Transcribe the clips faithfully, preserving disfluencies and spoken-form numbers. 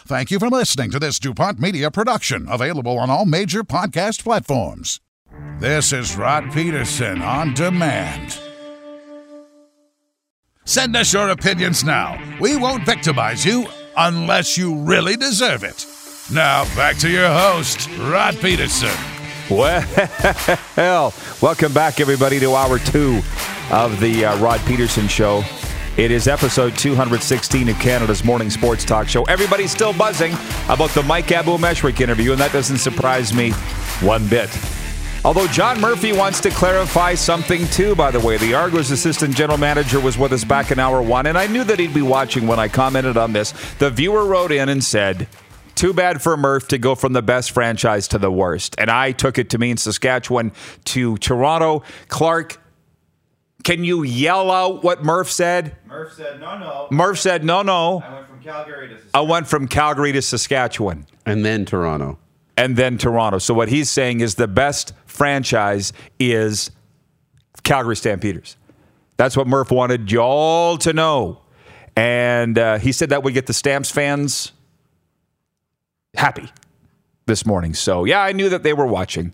Thank you for listening to this DuPont Media production, available on all major podcast platforms. This is Rod Peterson on demand. Send us your opinions now. We won't victimize you unless you really deserve it. Now, back to your host, Rod Peterson. Well, welcome back, everybody, to hour two of the uh, Rod Peterson Show. It is episode two hundred sixteen of Canada's morning sports talk show. Everybody's still buzzing about the Mike Abu-Meshrik interview, and that doesn't surprise me one bit. Although John Murphy wants to clarify something too, by the way. The Argos assistant general manager was with us back in hour one, and I knew that he'd be watching when I commented on this. The viewer wrote in and said, too bad for Murph to go from the best franchise to the worst. And I took it to mean Saskatchewan to Toronto. Clark, can you yell out what Murph said? Murph said, no, no. Murph said, no, no. I went from Calgary to Saskatchewan. I went from Calgary to Saskatchewan. And then Toronto. And then Toronto. So what he's saying is the best franchise is Calgary Stampeders. That's what Murph wanted y'all to know. And uh, he said that would get the Stamps fans happy this morning. So, yeah, I knew that they were watching.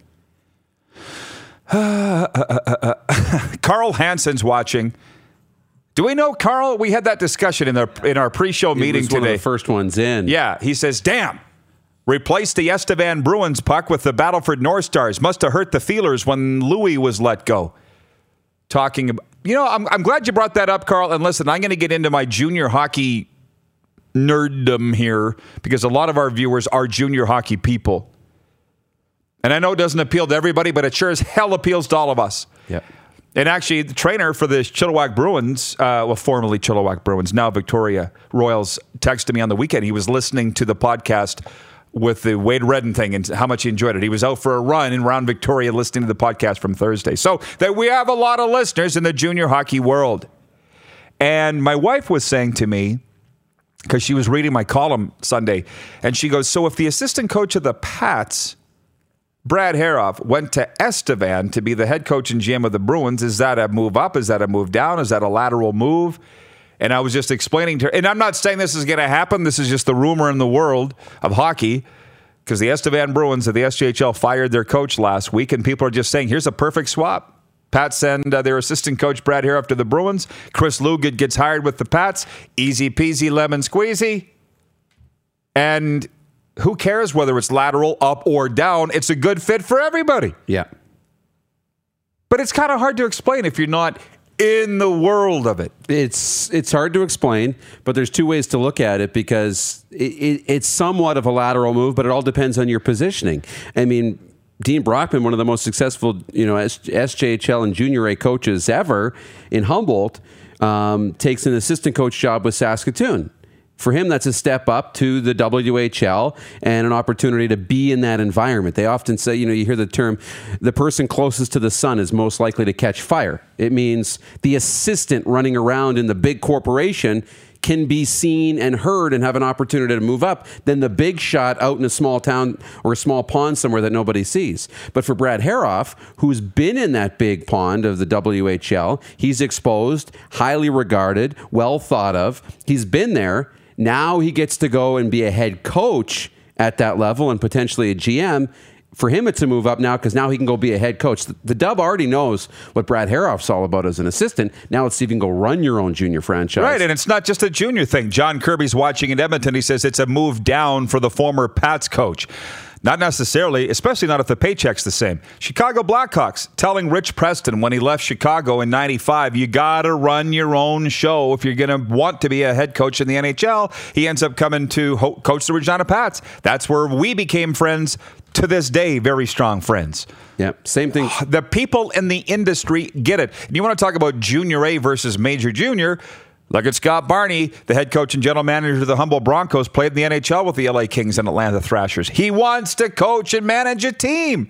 Uh, uh, uh, uh, Carl Hansen's watching. Do we know Carl? We had that discussion in, the, in our pre-show meeting was today. One of the first ones in. Yeah, he says, damn. Replace the Estevan Bruins puck with the Battleford North Stars. Must have hurt the feelers when Louis was let go. Talking about, you know, I'm, I'm glad you brought that up, Carl. And listen, I'm going to get into my junior hockey nerddom here because a lot of our viewers are junior hockey people. And I know it doesn't appeal to everybody, but it sure as hell appeals to all of us. Yeah. And actually, the trainer for the Chilliwack Bruins, uh, well, formerly Chilliwack Bruins, now Victoria Royals, texted me on the weekend. He was listening to the podcast with the Wade Redden thing and how much he enjoyed it. He was out for a run in around Victoria listening to the podcast from Thursday. So that we have a lot of listeners in the junior hockey world. And my wife was saying to me, because she was reading my column Sunday, and she goes, so if the assistant coach of the Pats, Brad Haroff, went to Estevan to be the head coach and G M of the Bruins, is that a move up? Is that a move down? Is that a lateral move? And I was just explaining to her, and I'm not saying this is going to happen. This is just the rumor in the world of hockey, because the Estevan Bruins of the S J H L fired their coach last week, and people are just saying, here's a perfect swap. Pats send uh, their assistant coach, Brad Haroff, to the Bruins. Chris Lugan gets hired with the Pats. Easy peasy, lemon squeezy. And who cares whether it's lateral, up, or down? It's a good fit for everybody. Yeah. But it's kind of hard to explain if you're not in the world of it. It's it's hard to explain, but there's two ways to look at it because it, it, it's somewhat of a lateral move, but it all depends on your positioning. I mean, Dean Brockman, one of the most successful, you know, S J H L and Junior A coaches ever in Humboldt, um, takes an assistant coach job with Saskatoon. For him, that's a step up to the W H L and an opportunity to be in that environment. They often say, you know, you hear the term, the person closest to the sun is most likely to catch fire. It means the assistant running around in the big corporation can be seen and heard and have an opportunity to move up than the big shot out in a small town or a small pond somewhere that nobody sees. But for Brad Haroff, who's been in that big pond of the W H L, he's exposed, highly regarded, well thought of. He's been there. Now he gets to go and be a head coach at that level and potentially a G M. For him, it's a move up now because now he can go be a head coach. The, the Dub already knows what Brad Haroff's all about as an assistant. Now let's see if you can go run your own junior franchise. Right, and it's not just a junior thing. John Kirby's watching in Edmonton. He says it's a move down for the former Pats coach. Not necessarily, especially not if the paycheck's the same. Chicago Blackhawks telling Rich Preston when he left Chicago in ninety-five, you got to run your own show if you're going to want to be a head coach in the N H L. He ends up coming to ho- coach the Regina Pats. That's where we became friends. To this day, very strong friends. Yeah, same thing. The people in the industry get it. And you want to talk about junior A versus major junior? Look at Scott Barney, the head coach and general manager of the Humboldt Broncos, played in the N H L with the L A Kings and Atlanta Thrashers. He wants to coach and manage a team.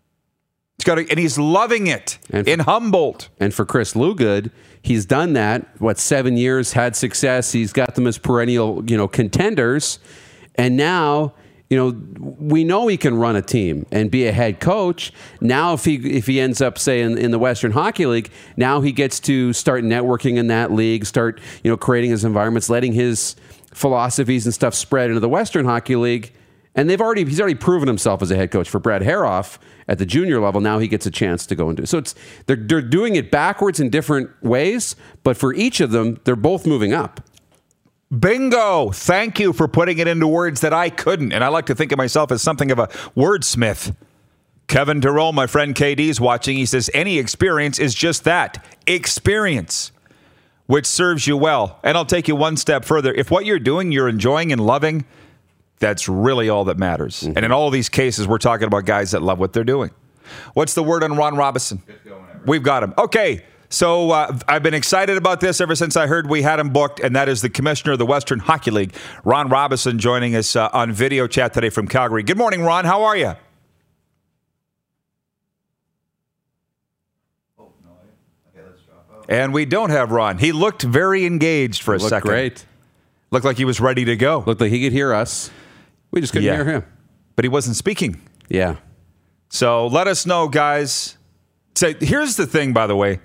He's got to, and he's loving it and in for, Humboldt. And for Chris Lugood, he's done that. What, seven years, had success. He's got them as perennial, you know, contenders. And now, you know, we know he can run a team and be a head coach. Now, if he if he ends up, say, in, in the Western Hockey League, now he gets to start networking in that league, start, you know, creating his environments, letting his philosophies and stuff spread into the Western Hockey League. And they've already he's already proven himself as a head coach for Brad Haroff at the junior level. Now he gets a chance to go and do it. So it's they're they're doing it backwards in different ways, but for each of them, they're both moving up. Bingo! Thank you for putting it into words that I couldn't. And I like to think of myself as something of a wordsmith. Kevin Terrell, my friend K D's watching. He says, any experience is just that. Experience. Which serves you well. And I'll take you one step further. If what you're doing, you're enjoying and loving, that's really all that matters. Mm-hmm. And in all of these cases, we're talking about guys that love what they're doing. What's the word on Ron Robison? We've got him. Okay. So uh, I've been excited about this ever since I heard we had him booked, and that is the commissioner of the Western Hockey League, Ron Robison, joining us uh, on video chat today from Calgary. Good morning, Ron. How are you? Oh, no. Okay, let's drop out. And we don't have Ron. He looked very engaged for a Looked second. great. Looked like he was ready to go. Looked like he could hear us. We just couldn't Yeah. hear him. But he wasn't speaking. Yeah. So let us know, guys. So here's the thing, by the way.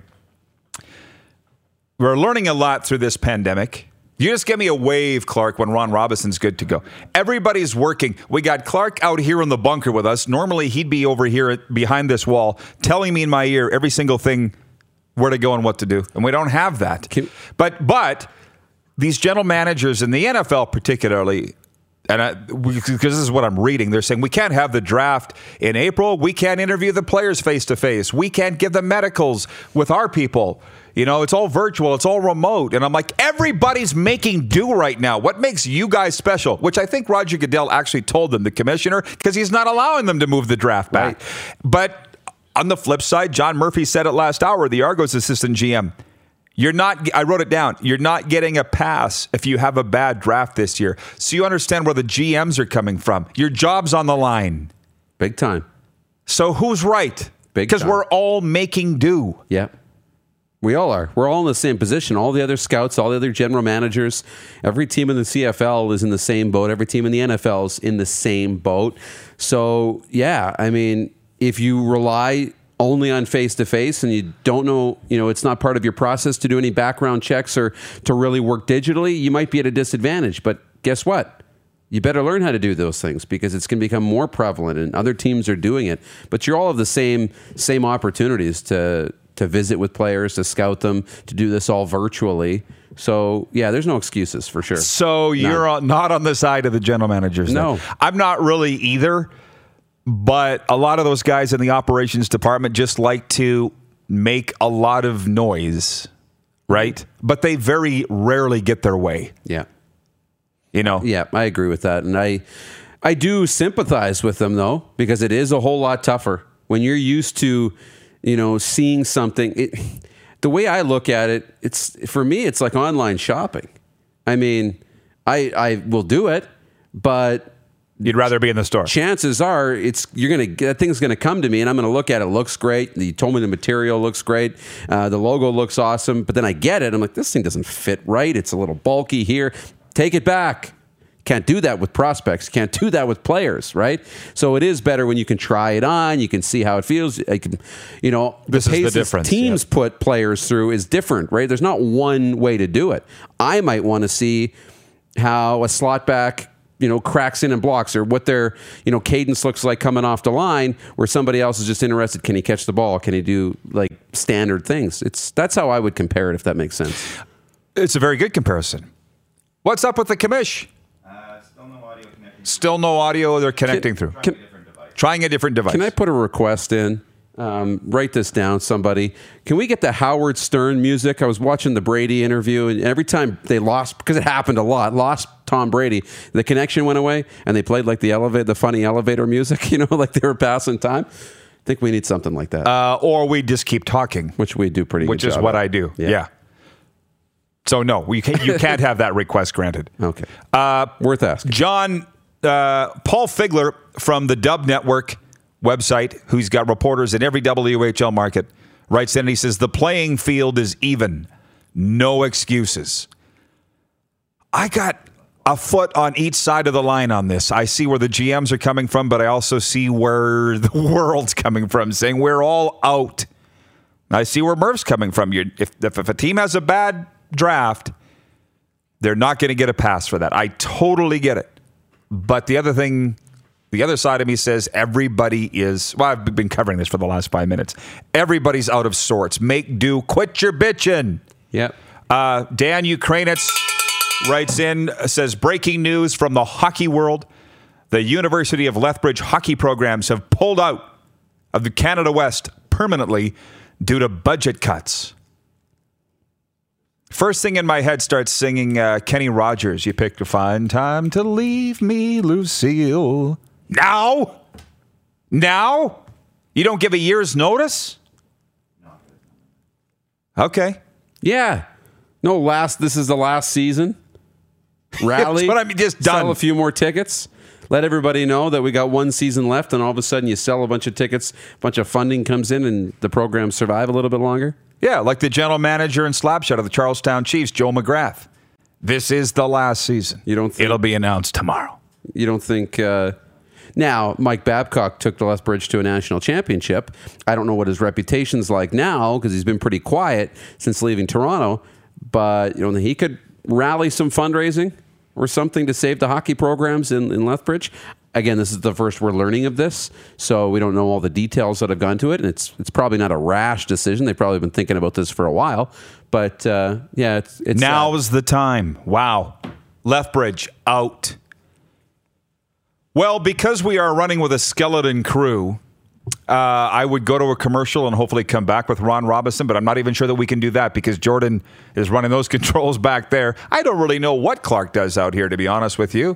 We're learning a lot through this pandemic. You just give me a wave, Clark, when Ron Robison's good to go. Everybody's working. We got Clark out here in the bunker with us. Normally, he'd be over here at, behind this wall telling me in my ear every single thing, where to go and what to do. And we don't have that. Can- but but these general managers in the N F L particularly, and because this is what I'm reading, they're saying we can't have the draft in April. We can't interview the players face-to-face. We can't give them medicals with our people. You know, it's all virtual. It's all remote. And I'm like, everybody's making do right now. What makes you guys special? Which I think Roger Goodell actually told them, the commissioner, because he's not allowing them to move the draft back. Right. But on the flip side, John Murphy said it last hour, the Argos assistant G M. You're not, I wrote it down, you're not getting a pass if you have a bad draft this year. So you understand where the G Ms are coming from. Your job's on the line. Big time. So who's right? Big Because time. we're all making do. Yeah. We all are. We're all in the same position. All the other scouts, all the other general managers, every team in the C F L is in the same boat. Every team in the N F L is in the same boat. So, yeah, I mean, if you rely only on face-to-face and you don't know, you know, it's not part of your process to do any background checks or to really work digitally, you might be at a disadvantage. But guess what? You better learn how to do those things because it's going to become more prevalent and other teams are doing it. But you all have the same same opportunities to to visit with players, to scout them, to do this all virtually. So, yeah, there's no excuses for sure. So you're on, not on the side of the general managers? No. Then. I'm not really either, but a lot of those guys in the operations department just like to make a lot of noise, right? But they very rarely get their way. Yeah. You know? Yeah, I agree with that. And I, I do sympathize with them, though, because it is a whole lot tougher. When you're used to, you know, seeing something, it, the way I look at it, it's for me, it's like online shopping. I mean, I I will do it, but you'd rather be in the store. Chances are, it's you're gonna that thing's gonna come to me, and I'm gonna look at it. It looks great. You told me the material looks great. Uh, the logo looks awesome, but then I get it. I'm like, this thing doesn't fit right. It's a little bulky here. Take it back. Can't do that with prospects. Can't do that with players, right? So it is better when you can try it on. You can see how it feels. I can, you know, this the is the paces difference. Teams yeah. put players through is different, right? There's not one way to do it. I might want to see how a slot back, you know, cracks in and blocks, or what their, you know, cadence looks like coming off the line, where somebody else is just interested. Can he catch the ball? Can he do like standard things? It's that's how I would compare it, if that makes sense. It's a very good comparison. What's up with the commish? Uh, still no audio connecting. Still no audio they're connecting through. Trying a different device. Trying a different device. Can I put a request in? Um, write this down, somebody. Can we get the Howard Stern music? I was watching the Brady interview, and every time they lost, because it happened a lot, lost Tom Brady, the connection went away, and they played like the elevator, the funny elevator music, you know, like they were passing time. I think we need something like that. Uh, or we just keep talking. Which we do pretty Which good is job what at. I do. Yeah. yeah. So, no, you can't, you can't have that request granted. Okay. Uh, Worth asking. John, uh, Paul Figler from the Dub Network website, who's got reporters in every W H L market, writes in and he says, the playing field is even. No excuses. I got a foot on each side of the line on this. I see where the G Ms are coming from, but I also see where the world's coming from, saying we're all out. I see where Murph's coming from. You're, if, if, if a team has a bad draft, They're not going to get a pass for that. I totally get it. But the other thing, the other side of me says everybody is, well, I've been covering this for the last five minutes. Everybody's out of sorts. Make do. Quit your bitching. Yep. Uh, Dan Ukrainitz writes in, says, breaking news from the hockey world. The University of Lethbridge hockey programs have pulled out of the Canada West permanently due to budget cuts. First thing in my head starts singing uh, Kenny Rogers. You picked a fine time to leave me, Lucille. Now? Now? You don't give a year's notice? Okay. Yeah. No, last. This is the last season. Rally. That's what I mean, just done. Sell a few more tickets. Let everybody know that we got one season left, and all of a sudden you sell a bunch of tickets, a bunch of funding comes in, and the programs survive a little bit longer. Yeah, like the general manager and Slapshot of the Charlestown Chiefs, Joe McGrath. This is the last season. You don't think, It'll be announced tomorrow. You don't think... Uh, now, Mike Babcock took the Lethbridge to a national championship. I don't know what his reputation's like now because he's been pretty quiet since leaving Toronto, but you know he could rally some fundraising or something to save the hockey programs in, in Lethbridge. Again, this is the first we're learning of this, so we don't know all the details that have gone to it, and it's it's probably not a rash decision. They've probably been thinking about this for a while, but uh, yeah, it's, it's now sad. is the time. Wow, Lethbridge out. Well, because we are running with a skeleton crew, uh, I would go to a commercial and hopefully come back with Ron Robison, but I'm not even sure that we can do that because Jordan is running those controls back there. I don't really know what Clark does out here, to be honest with you.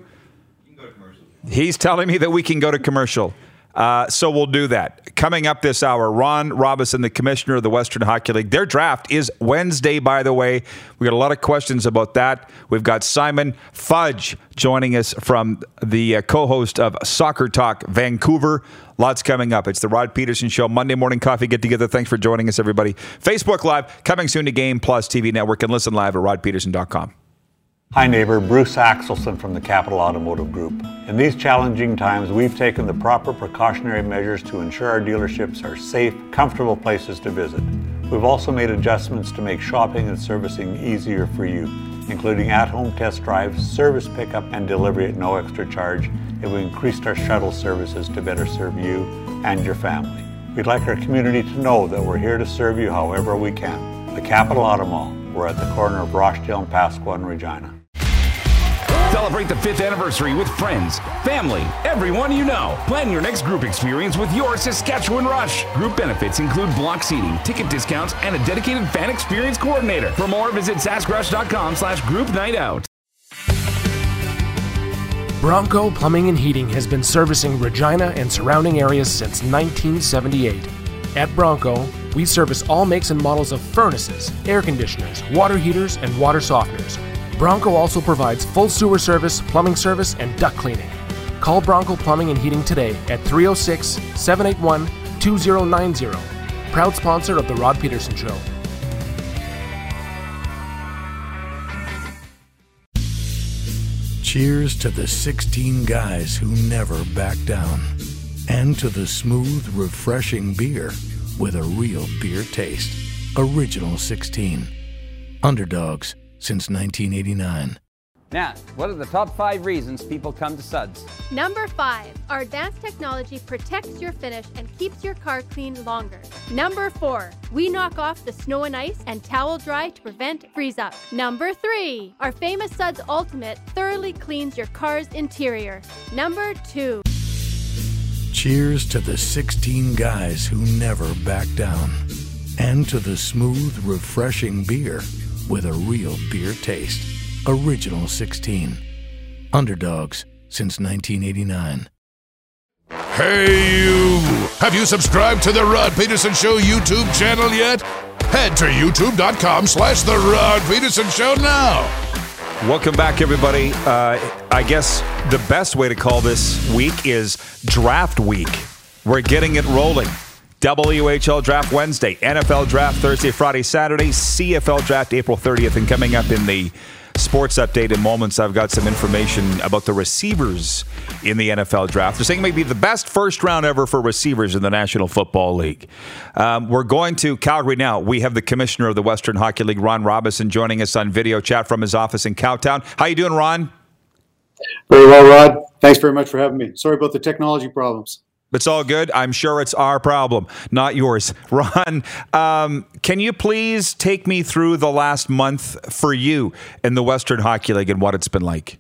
He's telling me that we can go to commercial. Uh, so we'll do that. Coming up this hour, Ron Robison, the commissioner of the Western Hockey League. Their draft is Wednesday, by the way. We got a lot of questions about that. We've got Simon Fudge joining us from the uh, co-host of Soccer Talk Vancouver. Lots coming up. It's the Rod Peterson Show, Monday morning coffee get-together. Thanks for joining us, everybody. Facebook Live, coming soon to Game Plus T V Network, and listen live at rod peterson dot com. Hi neighbor, Bruce Axelson from the Capital Automotive Group. In these challenging times, we've taken the proper precautionary measures to ensure our dealerships are safe, comfortable places to visit. We've also made adjustments to make shopping and servicing easier for you, including at-home test drives, service pickup, and delivery at no extra charge, and we increased our shuttle services to better serve you and your family. We'd like our community to know that we're here to serve you however we can. The Capital Auto Mall. We're at the corner of Rochdale and Pasqua and Regina. Celebrate the fifth anniversary with friends, family, everyone you know. Plan your next group experience with your Saskatchewan Rush. Group benefits include block seating, ticket discounts, and a dedicated fan experience coordinator. For more, visit saskrush.com slash group night out. Bronco Plumbing and Heating has been servicing Regina and surrounding areas since nineteen seventy-eight. At Bronco, we service all makes and models of furnaces, air conditioners, water heaters, and water softeners. Bronco also provides full sewer service, plumbing service, and duct cleaning. Call Bronco Plumbing and Heating today at three oh six, seven eight one, two oh nine oh. Proud sponsor of The Rod Peterson Show. Cheers to the sixteen guys who never back down. And to the smooth, refreshing beer with a real beer taste. Original sixteen. Underdogs since nineteen eighty-nine. Now, what are the top five reasons people come to Suds? Number five, our advanced technology protects your finish and keeps your car clean longer. Number four, we knock off the snow and ice and towel dry to prevent freeze up. Number three, our famous Suds Ultimate thoroughly cleans your car's interior. Number two. Cheers to the sixteen guys who never back down. And to the smooth, refreshing beer with a real beer taste. Original sixteen. Underdogs since nineteen eighty-nine. Hey you! Have you subscribed to the Rod Peterson Show YouTube channel yet? Head to youtube.com slash the Rod Peterson Show now. Welcome back, everybody. Uh, I guess the best way to call this week is Draft Week. We're getting it rolling. W H L Draft Wednesday, N F L Draft Thursday, Friday, Saturday, C F L Draft April thirtieth, and coming up in the sports update in moments. I've got some information about the receivers in the N F L draft. They're saying it may be the best first round ever for receivers in the National Football League. Um, we're going to Calgary now. We have the commissioner of the Western Hockey League, Ron Robison, joining us on video chat from his office in Cowtown. How you doing, Ron? Very well, Rod. Thanks very much for having me. Sorry about the technology problems. It's all good. I'm sure it's our problem, not yours. Ron, um, can you please take me through the last month for you in the Western Hockey League and what it's been like?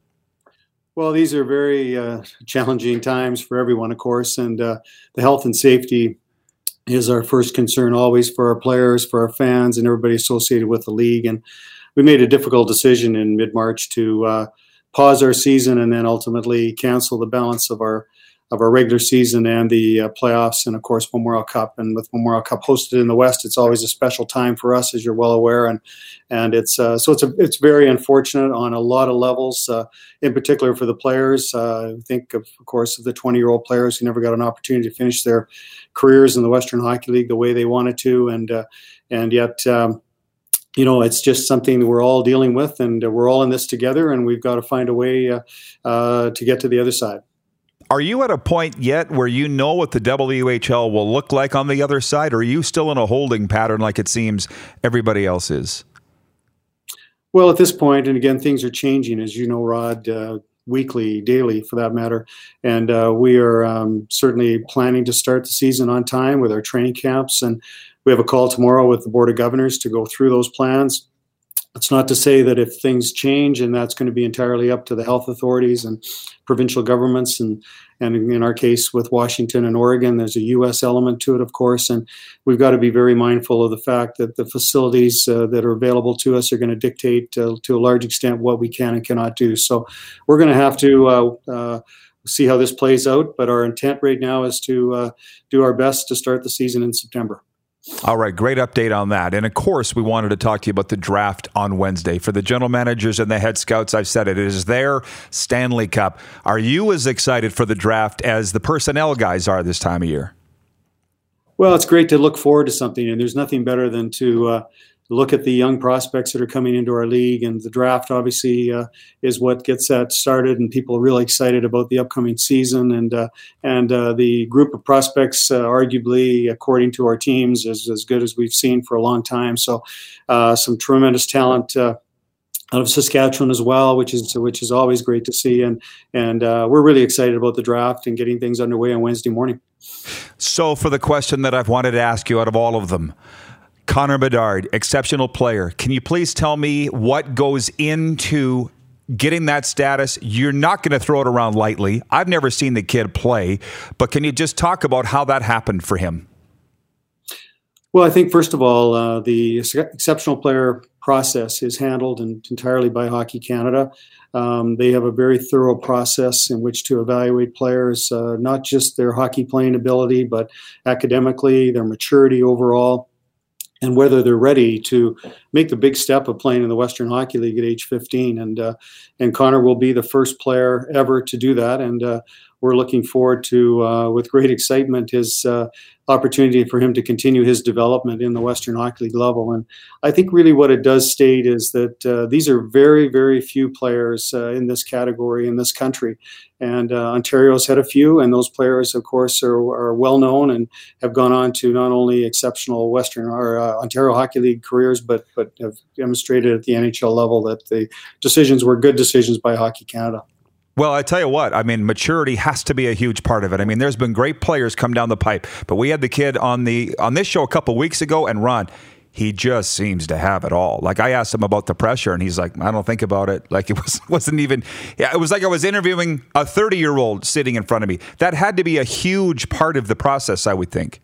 Well, these are very uh, challenging times for everyone, of course, and uh, the health and safety is our first concern always for our players, for our fans, and everybody associated with the league. And we made a difficult decision in mid-March to uh, pause our season and then ultimately cancel the balance of our of our regular season and the uh, playoffs, and of course Memorial Cup. And with Memorial Cup hosted in the West, it's always a special time for us, as you're well aware. And and it's uh, so it's a, it's very unfortunate on a lot of levels. Uh, in particular for the players, uh, think of, of course of the twenty-year-old players who never got an opportunity to finish their careers in the Western Hockey League the way they wanted to, and uh, and yet. Um, You know, it's just something that we're all dealing with, and uh, we're all in this together, and we've got to find a way uh, uh, to get to the other side. Are you at a point yet where you know what the W H L will look like on the other side, or are you still in a holding pattern like it seems everybody else is? Well, at this point, and again, things are changing, as you know, Rod, uh, weekly, daily for that matter. And uh, we are um, certainly planning to start the season on time with our training camps, and we have a call tomorrow with the Board of Governors to go through those plans. It's not to say that if things change, and that's going to be entirely up to the health authorities and provincial governments, and, and in our case with Washington and Oregon, there's a U S element to it, of course, and we've got to be very mindful of the fact that the facilities uh, that are available to us are going to dictate uh, to a large extent what we can and cannot do. So we're going to have to uh, uh, see how this plays out, but our intent right now is to uh, do our best to start the season in September. All right, great update on that. And of course, we wanted to talk to you about the draft on Wednesday. For the general managers and the head scouts, I've said it, it is their Stanley Cup. Are you as excited for the draft as the personnel guys are this time of year? Well, it's great to look forward to something, and there's nothing better than to uh, look at the young prospects that are coming into our league, and the draft obviously uh, is what gets that started, and people are really excited about the upcoming season. And uh, and uh, the group of prospects, uh, arguably, according to our teams, is as good as we've seen for a long time. So uh, some tremendous talent uh, out of Saskatchewan as well, which is which is always great to see. And and uh, we're really excited about the draft and getting things underway on Wednesday morning. So for the question that I've wanted to ask you out of all of them, Connor Bedard, exceptional player. Can you please tell me what goes into getting that status? You're not going to throw it around lightly. I've never seen the kid play, but can you just talk about how that happened for him? Well, I think, first of all, uh, the exceptional player process is handled in, entirely by Hockey Canada. Um, they have a very thorough process in which to evaluate players, uh, not just their hockey playing ability, but academically, their maturity overall, and whether they're ready to make the big step of playing in the Western Hockey League at age fifteen. And uh, and Connor will be the first player ever to do that. And uh, we're looking forward to, uh, with great excitement, his uh, opportunity for him to continue his development in the Western Hockey League level. And I think really what it does state is that uh, these are very, very few players uh, in this category in this country. And uh, Ontario's had a few, and those players, of course, are, are well known and have gone on to not only exceptional Western or uh, Ontario Hockey League careers, but but have demonstrated at the N H L level that the decisions were good decisions by Hockey Canada. Well, I tell you what, I mean, maturity has to be a huge part of it. I mean, there's been great players come down the pipe, but we had the kid on the on this show a couple weeks ago, and Ron, he just seems to have it all. Like, I asked him about the pressure, and he's like, I don't think about it. Like, it was, wasn't even, yeah, it was like I was interviewing a thirty-year-old sitting in front of me. That had to be a huge part of the process, I would think.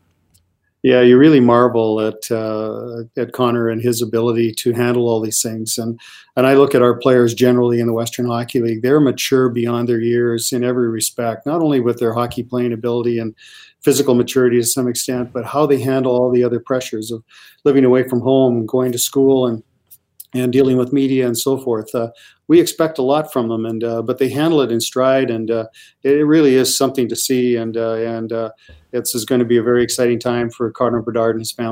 Yeah, you really marvel at uh, at Connor and his ability to handle all these things. And and I look at our players generally in the Western Hockey League. They're mature beyond their years in every respect, not only with their hockey playing ability and physical maturity to some extent, but how they handle all the other pressures of living away from home, going to school, and and dealing with media and so forth. Uh, we expect a lot from them, and uh, but they handle it in stride, and uh, it really is something to see. And uh, and uh, it's is going to be a very exciting time for Connor Bedard and his family.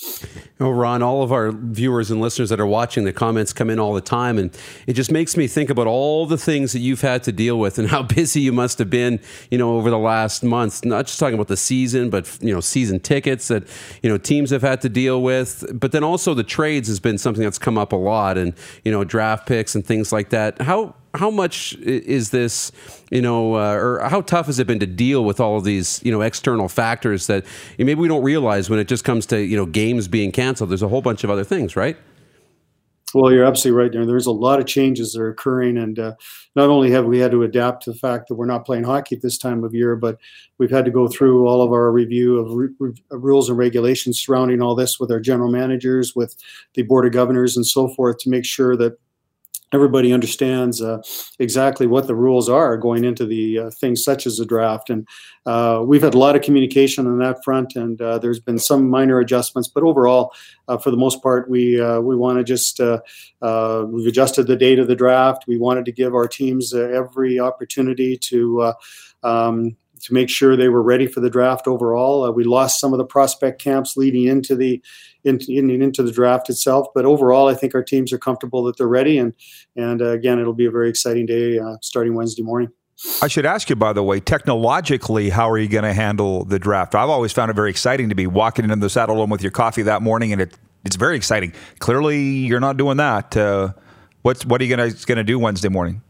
Oh, Ron, all of our viewers and listeners that are watching, the comments come in all the time, and it just makes me think about all the things that you've had to deal with and how busy you must have been, you know, over the last months. Not just talking about the season, but, you know, season tickets that, you know, teams have had to deal with. But then also the trades has been something that's come up a lot, and, you know, draft picks and things like that. How how much is this, you know, uh, or how tough has it been to deal with all of these, you know, external factors that you know, maybe we don't realize when it just comes to, you know, games being canceled? There's a whole bunch of other things, right? Well, you're absolutely right there. There's a lot of changes that are occurring, and uh, not only have we had to adapt to the fact that we're not playing hockey at this time of year, but we've had to go through all of our review of re- re- rules and regulations surrounding all this with our general managers, with the board of governors, and so forth, to make sure that everybody understands uh, exactly what the rules are going into the uh, things such as the draft. And uh, we've had a lot of communication on that front, and uh, there's been some minor adjustments. But overall, uh, for the most part, we uh, we want to just, uh, uh, we've adjusted the date of the draft. We wanted to give our teams uh, every opportunity to uh, um, to make sure they were ready for the draft overall. Uh, we lost some of the prospect camps leading into the into, into the draft itself, but overall, I think our teams are comfortable that they're ready. And and uh, again, it'll be a very exciting day uh, starting Wednesday morning. I should ask you, by the way, technologically, how are you going to handle the draft? I've always found it very exciting to be walking into the Saddle Dome with your coffee that morning, and it it's very exciting. Clearly, you're not doing that. Uh, what's what are you going to going to do Wednesday morning?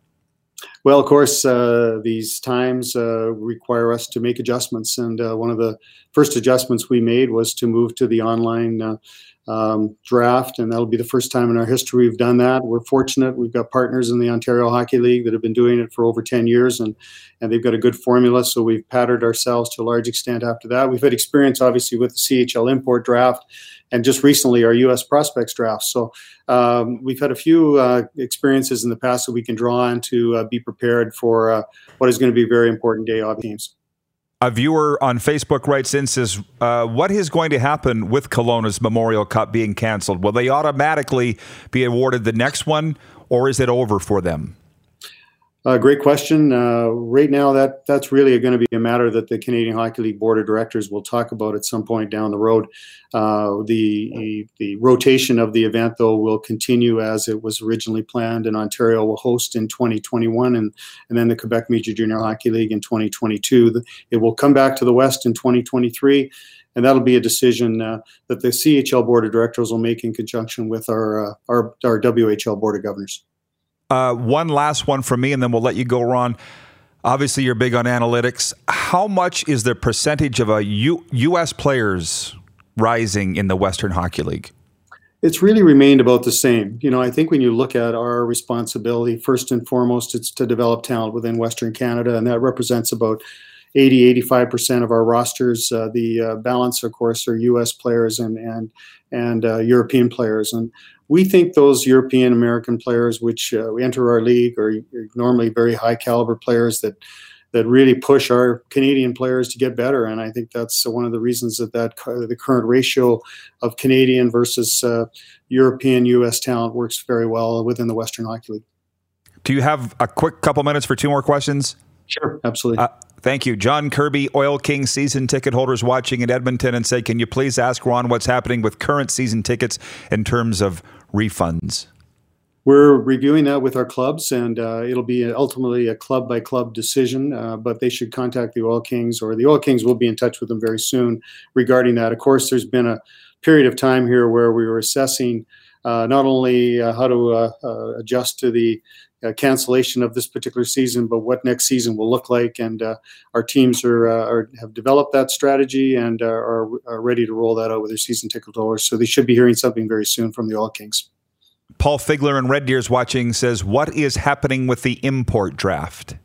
Well, of course, uh, these times uh, require us to make adjustments. And uh, one of the first adjustments we made was to move to the online uh, um, draft. And that'll be the first time in our history we've done that. We're fortunate. We've got partners in the Ontario Hockey League that have been doing it for over ten years, and, and they've got a good formula. So we've patterned ourselves to a large extent after that. We've had experience, obviously, with the C H L import draft, and just recently our U S prospects draft. So um, we've had a few uh, experiences in the past that we can draw on to uh, be prepared for uh, what is going to be a very important day of teams. A viewer on Facebook writes in, says, uh, what is going to happen with Kelowna's Memorial Cup being canceled? Will they automatically be awarded the next one, or is it over for them? Uh, great question. Uh, right now, that that's really going to be a matter that the Canadian Hockey League Board of Directors will talk about at some point down the road. Uh, the the rotation of the event, though, will continue as it was originally planned, and Ontario will host in twenty twenty-one, and, and then the Quebec Major Junior Hockey League in twenty twenty-two. It will come back to the West in twenty twenty-three, and that'll be a decision uh, that the C H L Board of Directors will make in conjunction with our uh, our, our W H L Board of Governors. Uh, one last one from me, and then we'll let you go, Ron. Obviously, you're big on analytics. How much is the percentage of a U- U.S. players rising in the Western Hockey League? It's really remained about the same. You know, I think when you look at our responsibility, first and foremost, it's to develop talent within Western Canada, and that represents about eighty, eighty-five percent of our rosters. Uh, the uh, balance, of course, are U S players and and and uh, European players. And we think those European American players, which uh, enter our league, are normally very high caliber players that that really push our Canadian players to get better. And I think that's one of the reasons that, that the current ratio of Canadian versus uh, European U S talent works very well within the Western Hockey League. Do you have a quick couple minutes for two more questions? Sure, absolutely. Uh, thank you. John Kirby, Oil King season ticket holders watching in Edmonton, and say, can you please ask Ron what's happening with current season tickets in terms of refunds? We're reviewing that with our clubs, and uh, it'll be ultimately a club-by-club decision, uh, but they should contact the Oil Kings, or the Oil Kings will be in touch with them very soon regarding that. Of course, there's been a period of time here where we were assessing uh, not only uh, how to uh, uh, adjust to the uh, cancellation of this particular season, but what next season will look like, and uh, our teams are, uh, are have developed that strategy and uh, are, are ready to roll that out with their season ticket holders, so they should be hearing something very soon from the Oil Kings. Paul Figler in Red Deer's watching says, what is happening with the import draft?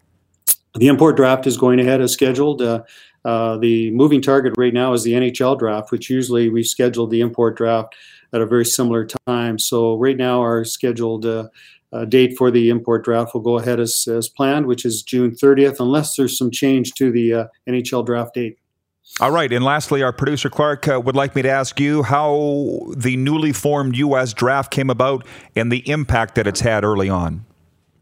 The import draft is going ahead as scheduled. Uh, uh, the moving target right now is the N H L draft, which usually we scheduled the import draft at a very similar time. So right now our scheduled uh, uh, date for the import draft will go ahead as, as planned, which is June thirtieth, unless there's some change to the uh, N H L draft date. All right. And lastly, our producer, Clark, uh, would like me to ask you how the newly formed U S draft came about and the impact that it's had early on.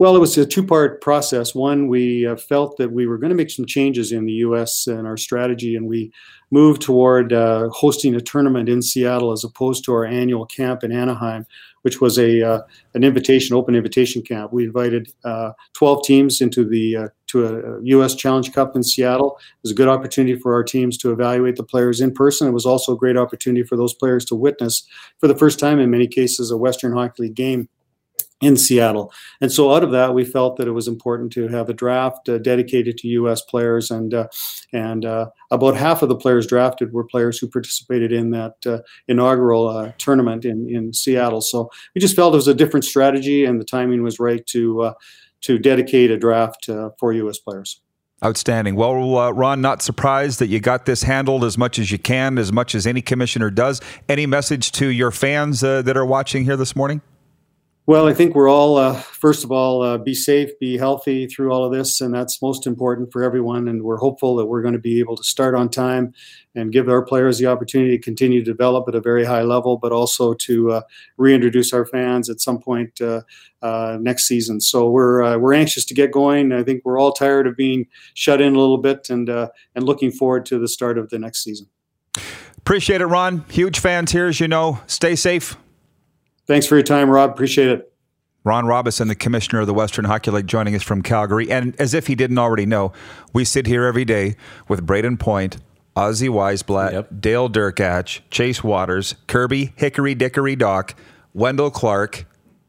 Well, it was a two-part process. One, we uh, felt that we were going to make some changes in the U S and our strategy, and we moved toward uh, hosting a tournament in Seattle as opposed to our annual camp in Anaheim, which was a uh, an invitation, open invitation camp. We invited uh, twelve teams into the uh, to a U S Challenge Cup in Seattle. It was a good opportunity for our teams to evaluate the players in person. It was also a great opportunity for those players to witness, for the first time in many cases, a Western Hockey League game in Seattle. And so out of that, we felt that it was important to have a draft uh, dedicated to U S players. And uh, and uh, about half of the players drafted were players who participated in that uh, inaugural uh, tournament in, in Seattle. So we just felt it was a different strategy, and the timing was right to uh, to dedicate a draft uh, for U S players. Outstanding. Well, uh, Ron, not surprised that you got this handled as much as you can, as much as any commissioner does. Any message to your fans uh, that are watching here this morning? Well, I think we're all, uh, first of all, uh, be safe, be healthy through all of this, and that's most important for everyone. And we're hopeful that we're going to be able to start on time and give our players the opportunity to continue to develop at a very high level, but also to uh, reintroduce our fans at some point uh, uh, next season. So we're uh, we're anxious to get going. I think we're all tired of being shut in a little bit, and uh, and looking forward to the start of the next season. Appreciate it, Ron. Huge fans here, as you know. Stay safe. Thanks for your time, Rob. Appreciate it. Ron Robison, the commissioner of the Western Hockey League, joining us from Calgary. And as if he didn't already know, we sit here every day with Braden Point, Ozzy Weisblatt, yep. Dale Durkach, Chase Waters, Kirby, Hickory Dickory Dock, Wendell Clark,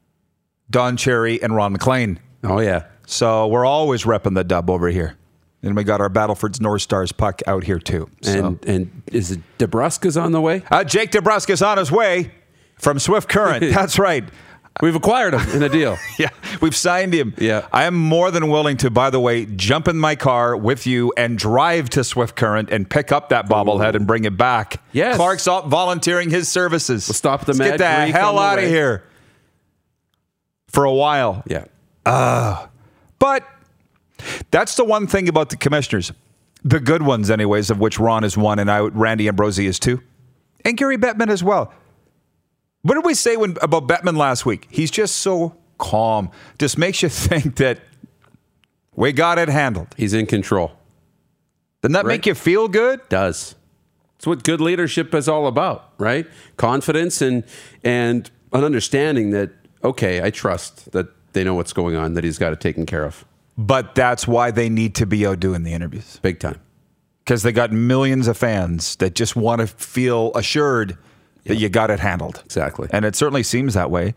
Don Cherry, and Ron McLean. Oh, yeah. So we're always repping the dub over here. And we got our Battleford's North Stars puck out here, too. So. And, and is it DeBruska's on the way? Uh, Jake DeBruska's on his way. From Swift Current. That's right. We've acquired him in a deal. Yeah, we've signed him. Yeah. I am more than willing to, by the way, jump in my car with you and drive to Swift Current and pick up that bobblehead Ooh. and bring it back. Yes. Clark's volunteering his services. We'll stop the Let's Mad get the Greek hell the out of way. here for a while. Yeah. Uh, but that's the one thing about the commissioners. The good ones, anyways, of which Ron is one and I, Randy Ambrosie is two. And Gary Bettman as well. What did we say when about Bettman last week? He's just so calm. Just makes you think that we got it handled. He's in control. Doesn't that right? make you feel good? Does. It's what good leadership is all about, right? Confidence and and an understanding that, okay, I trust that they know what's going on, that he's got it taken care of. But that's why they need to be out doing the interviews. Big time. Because they got millions of fans that just want to feel assured that you got it handled. Exactly. And it certainly seems that way.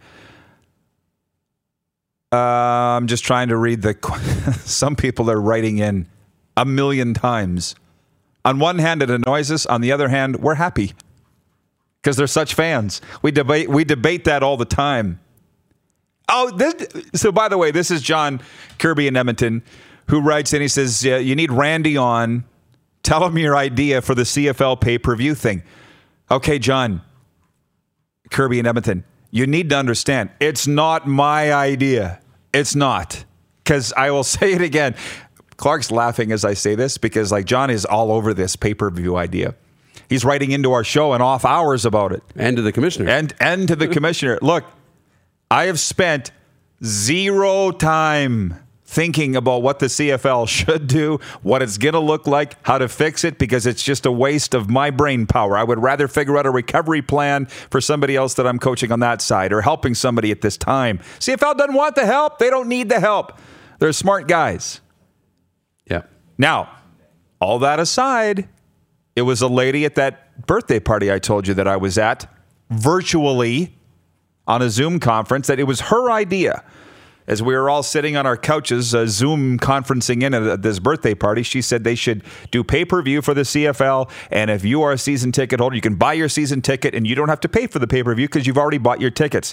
Uh, I'm just trying to read the... Some people are writing in a million times. On one hand, it annoys us. On the other hand, we're happy. Because they're such fans. We debate we debate that all the time. Oh, this, so by the way, this is John Kirby in Edmonton who writes in. He says, uh, you need Randy on. Tell him your idea for the C F L pay-per-view thing. Okay, John Kirby in Edmonton, you need to understand, it's not my idea. It's not. Because I will say it again. Clark's laughing as I say this because like John is all over this pay-per-view idea. He's writing into our show in off hours about it. And to the commissioner. And, and to the commissioner. Look, I have spent zero time thinking about what the C F L should do, what it's going to look like, how to fix it, because it's just a waste of my brain power. I would rather figure out a recovery plan for somebody else that I'm coaching on that side or helping somebody at this time. C F L doesn't want the help. They don't need the help. They're smart guys. Yeah. Now, all that aside, it was a lady at that birthday party I told you that I was at, virtually on a Zoom conference, that it was her idea. As we were all sitting on our couches, uh, Zoom conferencing in at this birthday party, she said they should do pay-per-view for the C F L. And if you are a season ticket holder, you can buy your season ticket and you don't have to pay for the pay-per-view because you've already bought your tickets.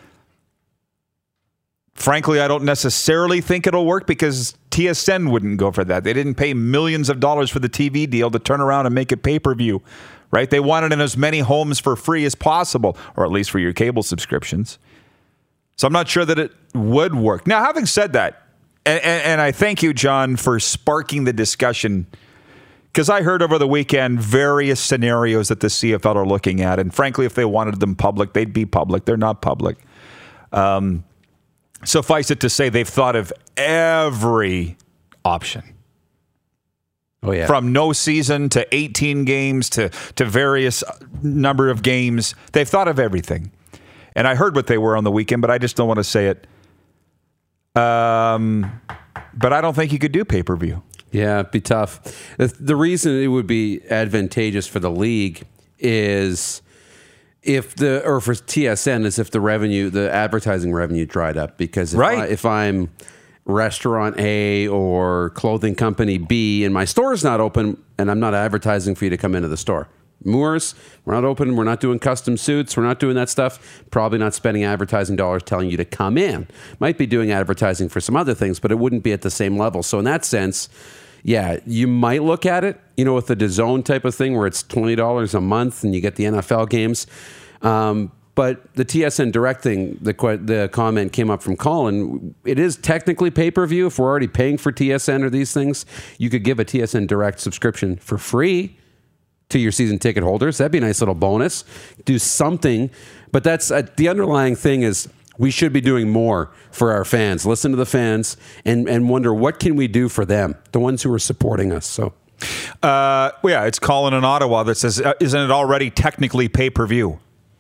Frankly, I don't necessarily think it'll work because T S N wouldn't go for that. They didn't pay millions of dollars for the T V deal to turn around and make it pay-per-view, right? They wanted in as many homes for free as possible, or at least for your cable subscriptions. So I'm not sure that it would work. Now, having said that, and, and, and I thank you, John, for sparking the discussion, because I heard over the weekend various scenarios that the C F L are looking at, and frankly, if they wanted them public, they'd be public. They're not public. Um, suffice it to say, they've thought of every option. Oh, yeah. From no season to eighteen games to, to various number of games. They've thought of everything. And I heard what they were on the weekend, but I just don't want to say it. Um, but I don't think you could do pay-per-view. Yeah, it'd be tough. The, the reason it would be advantageous for the league is if the, or for T S N, is if the revenue, the advertising revenue dried up. Because if, right. I, if I'm restaurant A or clothing company B and my store is not open and I'm not advertising for you to come into the store. Moores, we're not open. We're not doing custom suits. We're not doing that stuff. Probably not spending advertising dollars telling you to come in. Might be doing advertising for some other things, but it wouldn't be at the same level. So in that sense, yeah, you might look at it, you know, with the DAZN type of thing where it's twenty dollars a month and you get the N F L games. Um, But the T S N Direct thing, the the comment came up from Colin. It is technically pay-per-view. If we're already paying for T S N or these things, you could give a T S N Direct subscription for free to your season ticket holders. That'd be a nice little bonus. Do something. But that's uh, the underlying thing is we should be doing more for our fans. Listen to the fans and, and wonder what can we do for them, the ones who are supporting us. So, uh, well, yeah, it's Colin in Ottawa that says, uh, isn't it already technically pay-per-view?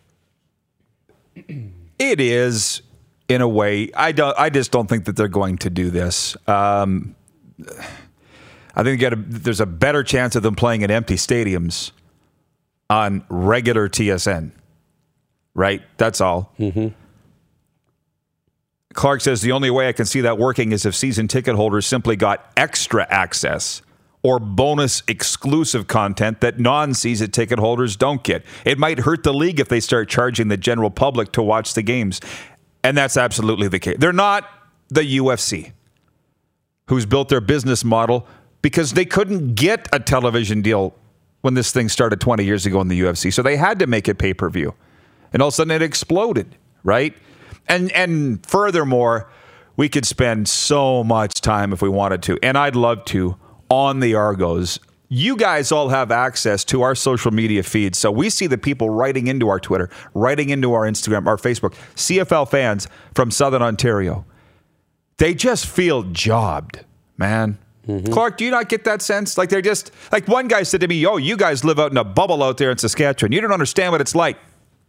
It is, in a way. I don't. I just don't think that they're going to do this. Um, I think you gotta, there's a better chance of them playing in empty stadiums on regular T S N. Right? That's all. Mm-hmm. Clark says the only way I can see that working is if season ticket holders simply got extra access or bonus exclusive content that non-season ticket holders don't get. It might hurt the league if they start charging the general public to watch the games. And that's absolutely the case. They're not the U F C, who's built their business model because they couldn't get a television deal when this thing started twenty years ago in the U F C. So they had to make it pay-per-view. And all of a sudden it exploded, right? And and furthermore, we could spend so much time if we wanted to, and I'd love to, on the Argos. You guys all have access to our social media feeds. So we see the people writing into our Twitter, writing into our Instagram, our Facebook, C F L fans from Southern Ontario. They just feel jobbed, man. Mm-hmm. Clark, do you not get that sense? Like they're just, like one guy said to me, oh, you guys live out in a bubble out there in Saskatchewan. You don't understand what it's like.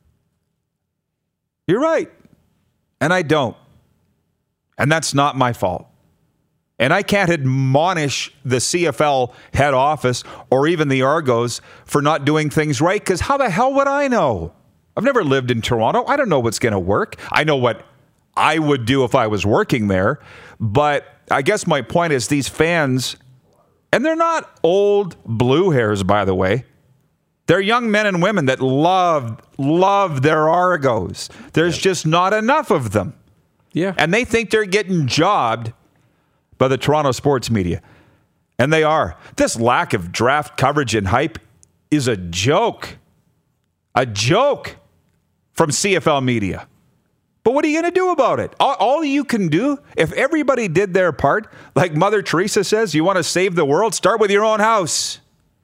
You're right. And I don't. And that's not my fault. And I can't admonish the C F L head office or even the Argos for not doing things right, because how the hell would I know? I've never lived in Toronto. I don't know what's going to work. I know what I would do if I was working there. But I guess my point is these fans, and they're not old blue hairs, by the way. They're young men and women that love, love their Argos. There's yeah. just not enough of them. Yeah. And they think they're getting jobbed by the Toronto sports media. And they are. This lack of draft coverage and hype is a joke. A joke from C F L media. But what are you going to do about it? All, all you can do, if everybody did their part, like Mother Teresa says, you want to save the world, start with your own house.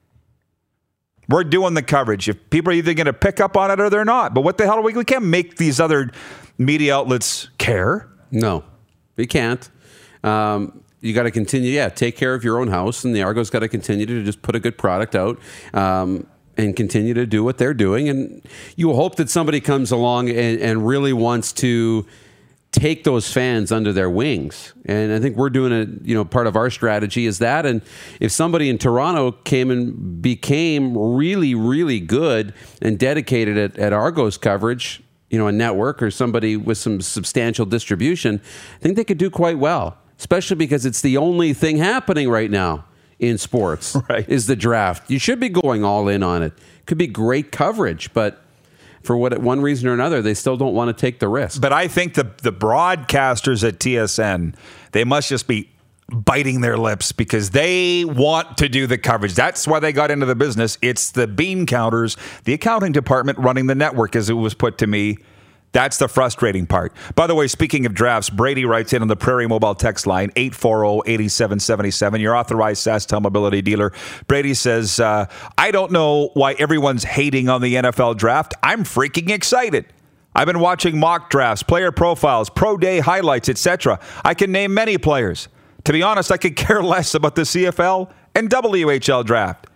We're doing the coverage. If people are either going to pick up on it or they're not. But what the hell are we? We can't make these other media outlets care. No, we can't. Um, you got to continue, yeah, take care of your own house, and the Argos got to continue to just put a good product out um, and continue to do what they're doing. And you hope that somebody comes along and, and really wants to take those fans under their wings. And I think we're doing a, you know, part of our strategy is that. And if somebody in Toronto came and became really, really good and dedicated at, at Argos coverage, you know, a network or somebody with some substantial distribution, I think they could do quite well. Especially because it's the only thing happening right now in sports, right. is the draft. You should be going all in on it. Could be great coverage, but for what one reason or another, they still don't want to take the risk. But I think the the broadcasters at T S N, they must just be biting their lips because they want to do the coverage. That's why they got into the business. It's the bean counters, the accounting department running the network, as it was put to me. That's the frustrating part. By the way, speaking of drafts, Brady writes in on the Prairie Mobile text line, eight four zero, eight seven seven seven, your authorized SaskTel mobility dealer. Brady says, uh, I don't know why everyone's hating on the N F L draft. I'm freaking excited. I've been watching mock drafts, player profiles, pro day highlights, et cetera. I can name many players. To be honest, I could care less about the C F L and W H L draft.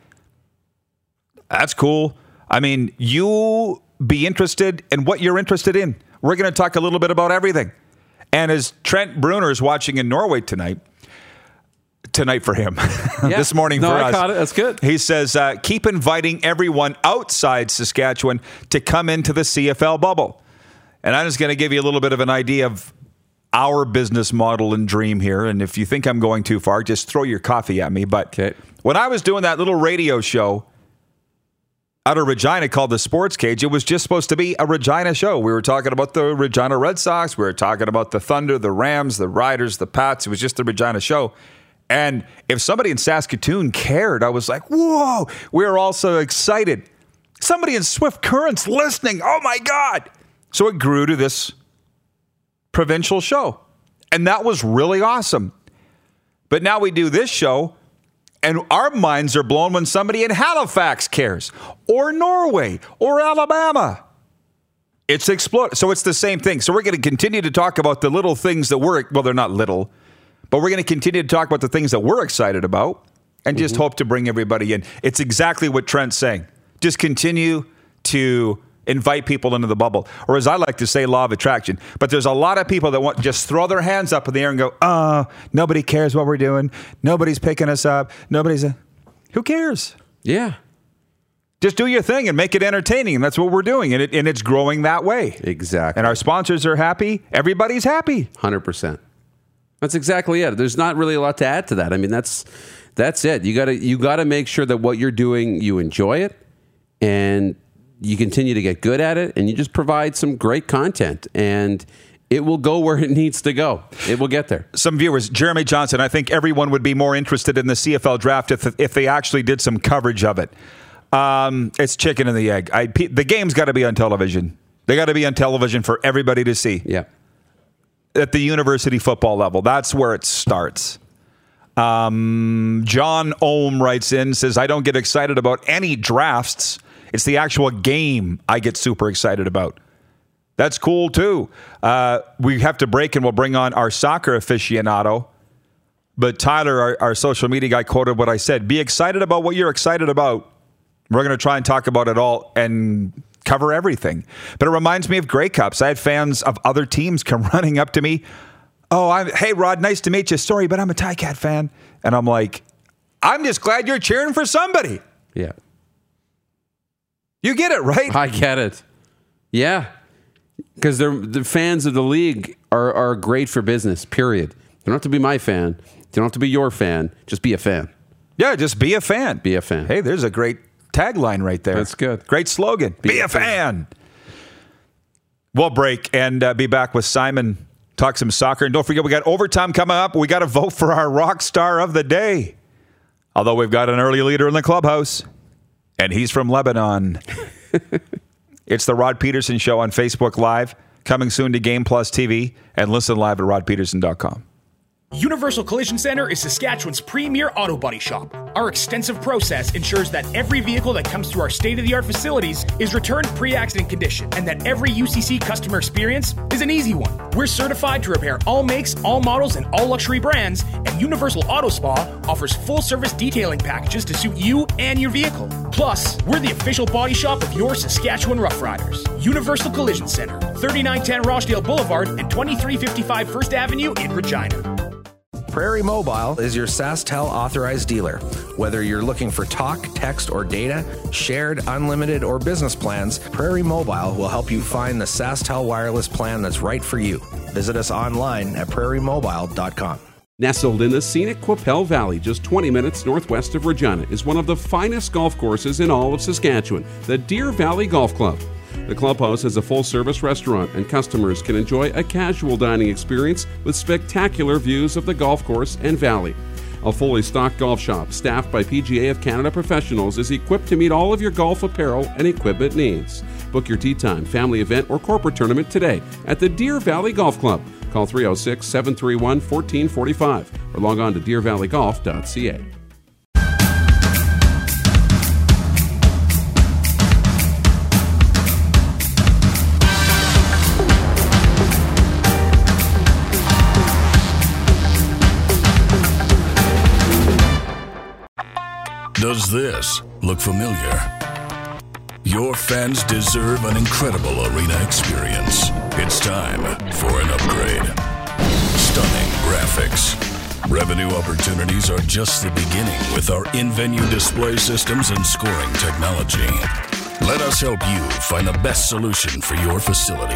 That's cool. I mean, you be interested in what you're interested in. We're going to talk a little bit about everything. And as Trent Bruner is watching in Norway tonight, tonight for him, Yeah. this morning no, for I us. caught it. That's good. He says, uh, keep inviting everyone outside Saskatchewan to come into the C F L bubble. And I'm just going to give you a little bit of an idea of our business model and dream here. And if you think I'm going too far, just throw your coffee at me. But okay. When I was doing that little radio show out of Regina called The Sports Cage, it was just supposed to be a Regina show. We were talking about the Regina Red Sox. We were talking about the Thunder, the Rams, the Riders, the Pats. It was just a Regina show. And if somebody in Saskatoon cared, I was like, whoa, we were all so excited. Somebody in Swift Current's listening. Oh, my God. So it grew to this provincial show. And that was really awesome. But now we do this show, and our minds are blown when somebody in Halifax cares, or Norway, or Alabama. It's exploded. So it's the same thing. So we're going to continue to talk about the little things that we're, well, they're not little, but we're going to continue to talk about the things that we're excited about and just mm-hmm. hope to bring everybody in. It's exactly what Trent's saying. Just continue to invite people into the bubble. Or as I like to say, law of attraction. But there's a lot of people that want just throw their hands up in the air and go, oh, nobody cares what we're doing. Nobody's picking us up. Nobody's... A... Who cares? Yeah. Just do your thing and make it entertaining. And that's what we're doing. And, it, and it's growing that way. Exactly. And our sponsors are happy. Everybody's happy. one hundred percent. That's exactly it. There's not really a lot to add to that. I mean, that's that's it. You gotta you gotta make sure that what you're doing, you enjoy it, and you continue to get good at it, and you just provide some great content, and it will go where it needs to go. It will get there. Some viewers, Jeremy Johnson, I think everyone would be more interested in the C F L draft if if they actually did some coverage of it. Um, it's chicken and the egg. I, the game's got to be on television. They got to be on television for everybody to see. Yeah. At the university football level, that's where it starts. Um, John Ohm writes in, says, I don't get excited about any drafts. It's the actual game I get super excited about. That's cool, too. Uh, we have to break, and we'll bring on our soccer aficionado. But Tyler, our, our social media guy, quoted what I said. Be excited about what you're excited about. We're going to try and talk about it all and cover everything. But it reminds me of Grey Cups. I had fans of other teams come running up to me. Oh, I'm, hey, Rod, nice to meet you. Sorry, but I'm a Ticat fan. And I'm like, I'm just glad you're cheering for somebody. Yeah. You get it, right? I get it. Yeah. Because the fans of the league are, are great for business, period. You don't have to be my fan. You don't have to be your fan. Just be a fan. Yeah, just be a fan. Be a fan. Hey, there's a great tagline right there. That's good. Great slogan. Be, be a fan. fan. We'll break and uh, be back with Simon. Talk some soccer. And don't forget, we got overtime coming up. We got to vote for our rock star of the day. Although we've got an early leader in the clubhouse. And he's from Lebanon. It's the Rod Peterson Show on Facebook Live. Coming soon to Game Plus T V. And listen live at rod peterson dot com. Universal Collision Center is Saskatchewan's premier auto body shop. Our extensive process ensures that every vehicle that comes through our state-of-the-art facilities is returned pre-accident condition, and that every U C C customer experience is an easy one. We're certified to repair all makes, all models, and all luxury brands, and Universal Auto Spa offers full-service detailing packages to suit you and your vehicle. Plus, we're the official body shop of your Saskatchewan Rough Riders. Universal Collision Center, thirty-nine ten Rochdale Boulevard and twenty-three fifty-five First Avenue in Regina. Prairie Mobile is your SaskTel authorized dealer. Whether you're looking for talk, text, or data, shared, unlimited, or business plans, Prairie Mobile will help you find the SaskTel wireless plan that's right for you. Visit us online at prairie mobile dot com. Nestled in the scenic Qu'Appelle Valley, just twenty minutes northwest of Regina, is one of the finest golf courses in all of Saskatchewan, the Deer Valley Golf Club. The clubhouse has a full-service restaurant, and customers can enjoy a casual dining experience with spectacular views of the golf course and valley. A fully stocked golf shop, staffed by P G A of Canada professionals, is equipped to meet all of your golf apparel and equipment needs. Book your tee time, family event, or corporate tournament today at the Deer Valley Golf Club. Call three oh six, seven three one, one four four five or log on to deer valley golf dot c a. Does this look familiar? Your fans deserve an incredible arena experience. It's time for an upgrade. Stunning graphics. Revenue opportunities are just the beginning with our in-venue display systems and scoring technology. Let us help you find the best solution for your facility.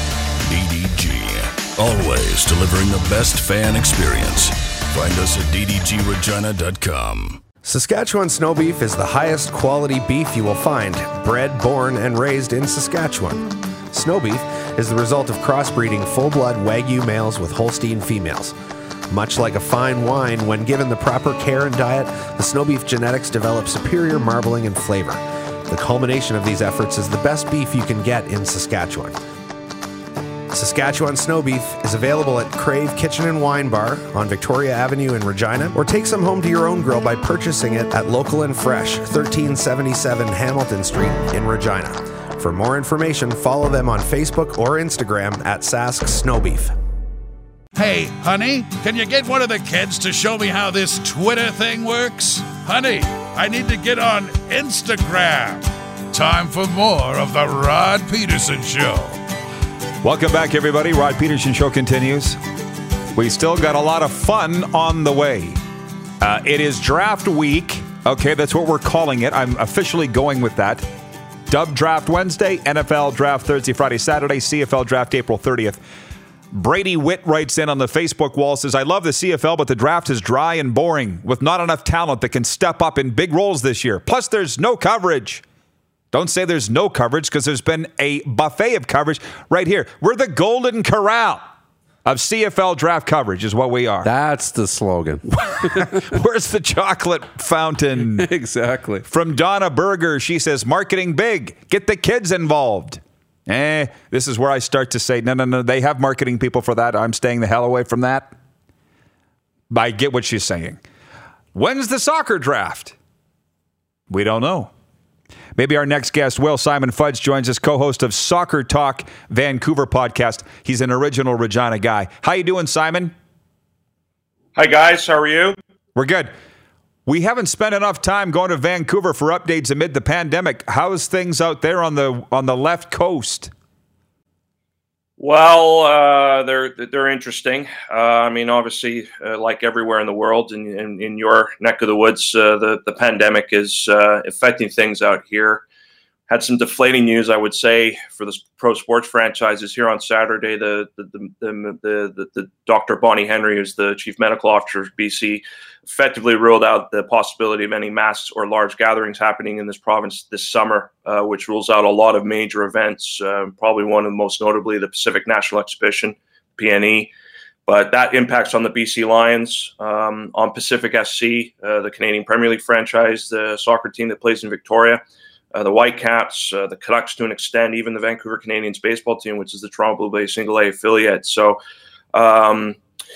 D D G. Always delivering the best fan experience. Find us at d d g regina dot com. Saskatchewan snow beef is the highest quality beef you will find, bred, born, and raised in Saskatchewan. Snow beef is the result of crossbreeding full-blood Wagyu males with Holstein females. Much like a fine wine, when given the proper care and diet, the snow beef genetics develop superior marbling and flavor. The culmination of these efforts is the best beef you can get in Saskatchewan. Saskatchewan snow beef is available at Crave Kitchen and Wine Bar on Victoria Avenue in Regina, or take some home to your own grill by purchasing it at Local and Fresh, thirteen seventy-seven Hamilton Street in Regina. For more information, follow them on Facebook or Instagram at Sask Snow Beef. Hey, honey, can you get one of the kids to show me how this Twitter thing works? Honey, I need to get on Instagram. Time for more of the Rod Peterson Show. Welcome back, everybody. Rod Peterson Show continues. We still got a lot of fun on the way. Uh, it is draft week. Okay, that's what we're calling it. I'm officially going with that. Dub Draft Wednesday, N F L Draft Thursday, Friday, Saturday, C F L Draft April thirtieth. Brady Witt writes in on the Facebook wall, says, I love the C F L, but the draft is dry and boring with not enough talent that can step up in big roles this year. Plus, there's no coverage. Don't say there's no coverage, because there's been a buffet of coverage right here. We're the Golden Corral of C F L draft coverage is what we are. That's the slogan. Where's the chocolate fountain? Exactly. From Donna Berger, she says, marketing big. Get the kids involved. Eh, this is where I start to say, no, no, no, they have marketing people for that. I'm staying the hell away from that. But I get what she's saying. When's the soccer draft? We don't know. Maybe our next guest, Will Simon Fudge, joins us, co-host of Soccer Talk Vancouver podcast. He's an original Regina guy. How you doing, Simon? Hi, guys. How are you? We're good. We haven't spent enough time going to Vancouver for updates amid the pandemic. How's things out there on the on the left coast? Well, uh, they're they're interesting. Uh, I mean, obviously, uh, like everywhere in the world, in, in, in your neck of the woods, uh, the, the pandemic is uh, affecting things out here. Had some deflating news, I would say, for the pro sports franchises here on Saturday. The the the the, the, the, the Doctor Bonnie Henry, who's the chief medical officer of B C, effectively ruled out the possibility of any mass or large gatherings happening in this province this summer, uh, which rules out a lot of major events, uh, probably one of the most notably the Pacific National Exhibition, P N E. But that impacts on the B C Lions, um, on Pacific F C, uh, the Canadian Premier League franchise, the soccer team that plays in Victoria, uh, the Whitecaps, uh, the Canucks to an extent, even the Vancouver Canadians baseball team, which is the Toronto Blue Jays single A affiliate. So, um,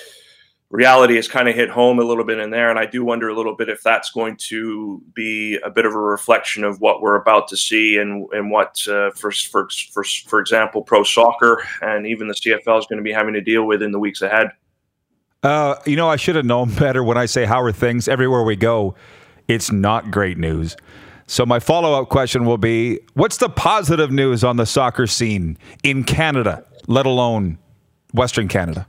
reality has kind of hit home a little bit in there, and I do wonder a little bit if that's going to be a bit of a reflection of what we're about to see, and and what, uh, for for for for example, pro soccer and even the C F L is going to be having to deal with in the weeks ahead. Uh, you know, I should have known better when I say how are things everywhere we go. It's not great news. So my follow-up question will be, what's the positive news on the soccer scene in Canada, let alone Western Canada?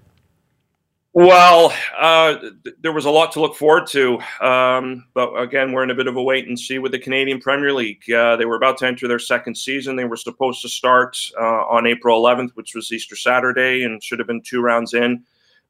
Well, uh, th- there was a lot to look forward to. Um, but again, we're in a bit of a wait and see with the Canadian Premier League. Uh, they were about to enter their second season. They were supposed to start uh, on April eleventh, which was Easter Saturday, and should have been two rounds in.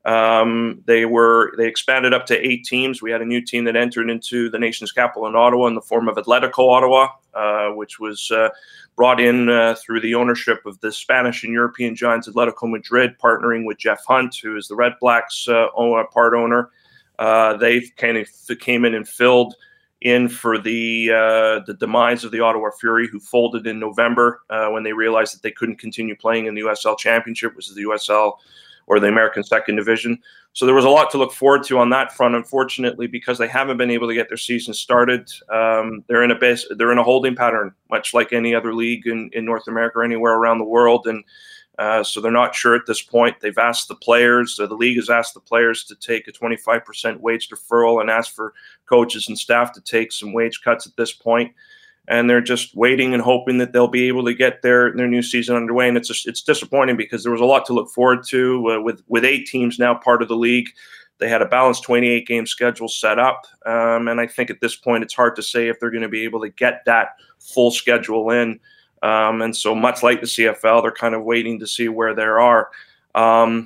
Um, they were they expanded up to eight teams. We had a new team that entered into the nation's capital in Ottawa in the form of Atletico Ottawa, uh, which was uh, brought in uh, through the ownership of the Spanish and European giants Atletico Madrid, partnering with Jeff Hunt, who is the Red Blacks uh, part owner. Uh, they kind of came in and filled in for the uh, the demise of the Ottawa Fury, who folded in November uh, when they realized that they couldn't continue playing in the U S L Championship, which is the U S L or the American Second Division. So there was a lot to look forward to on that front. Unfortunately, because they haven't been able to get their season started, um, they're in a base, they're in a holding pattern, much like any other league in, in North America or anywhere around the world. And Uh, so they're not sure at this point. They've asked the players, uh, the league has asked the players to take a twenty-five percent wage deferral and asked for coaches and staff to take some wage cuts at this point. And they're just waiting and hoping that they'll be able to get their, their new season underway. And it's just, it's disappointing because there was a lot to look forward to uh, with, with eight teams now part of the league. They had a balanced twenty-eight game schedule set up. Um, and I think at this point, it's hard to say if they're going to be able to get that full schedule in. Um, and so much like the C F L, they're kind of waiting to see where they are. Um,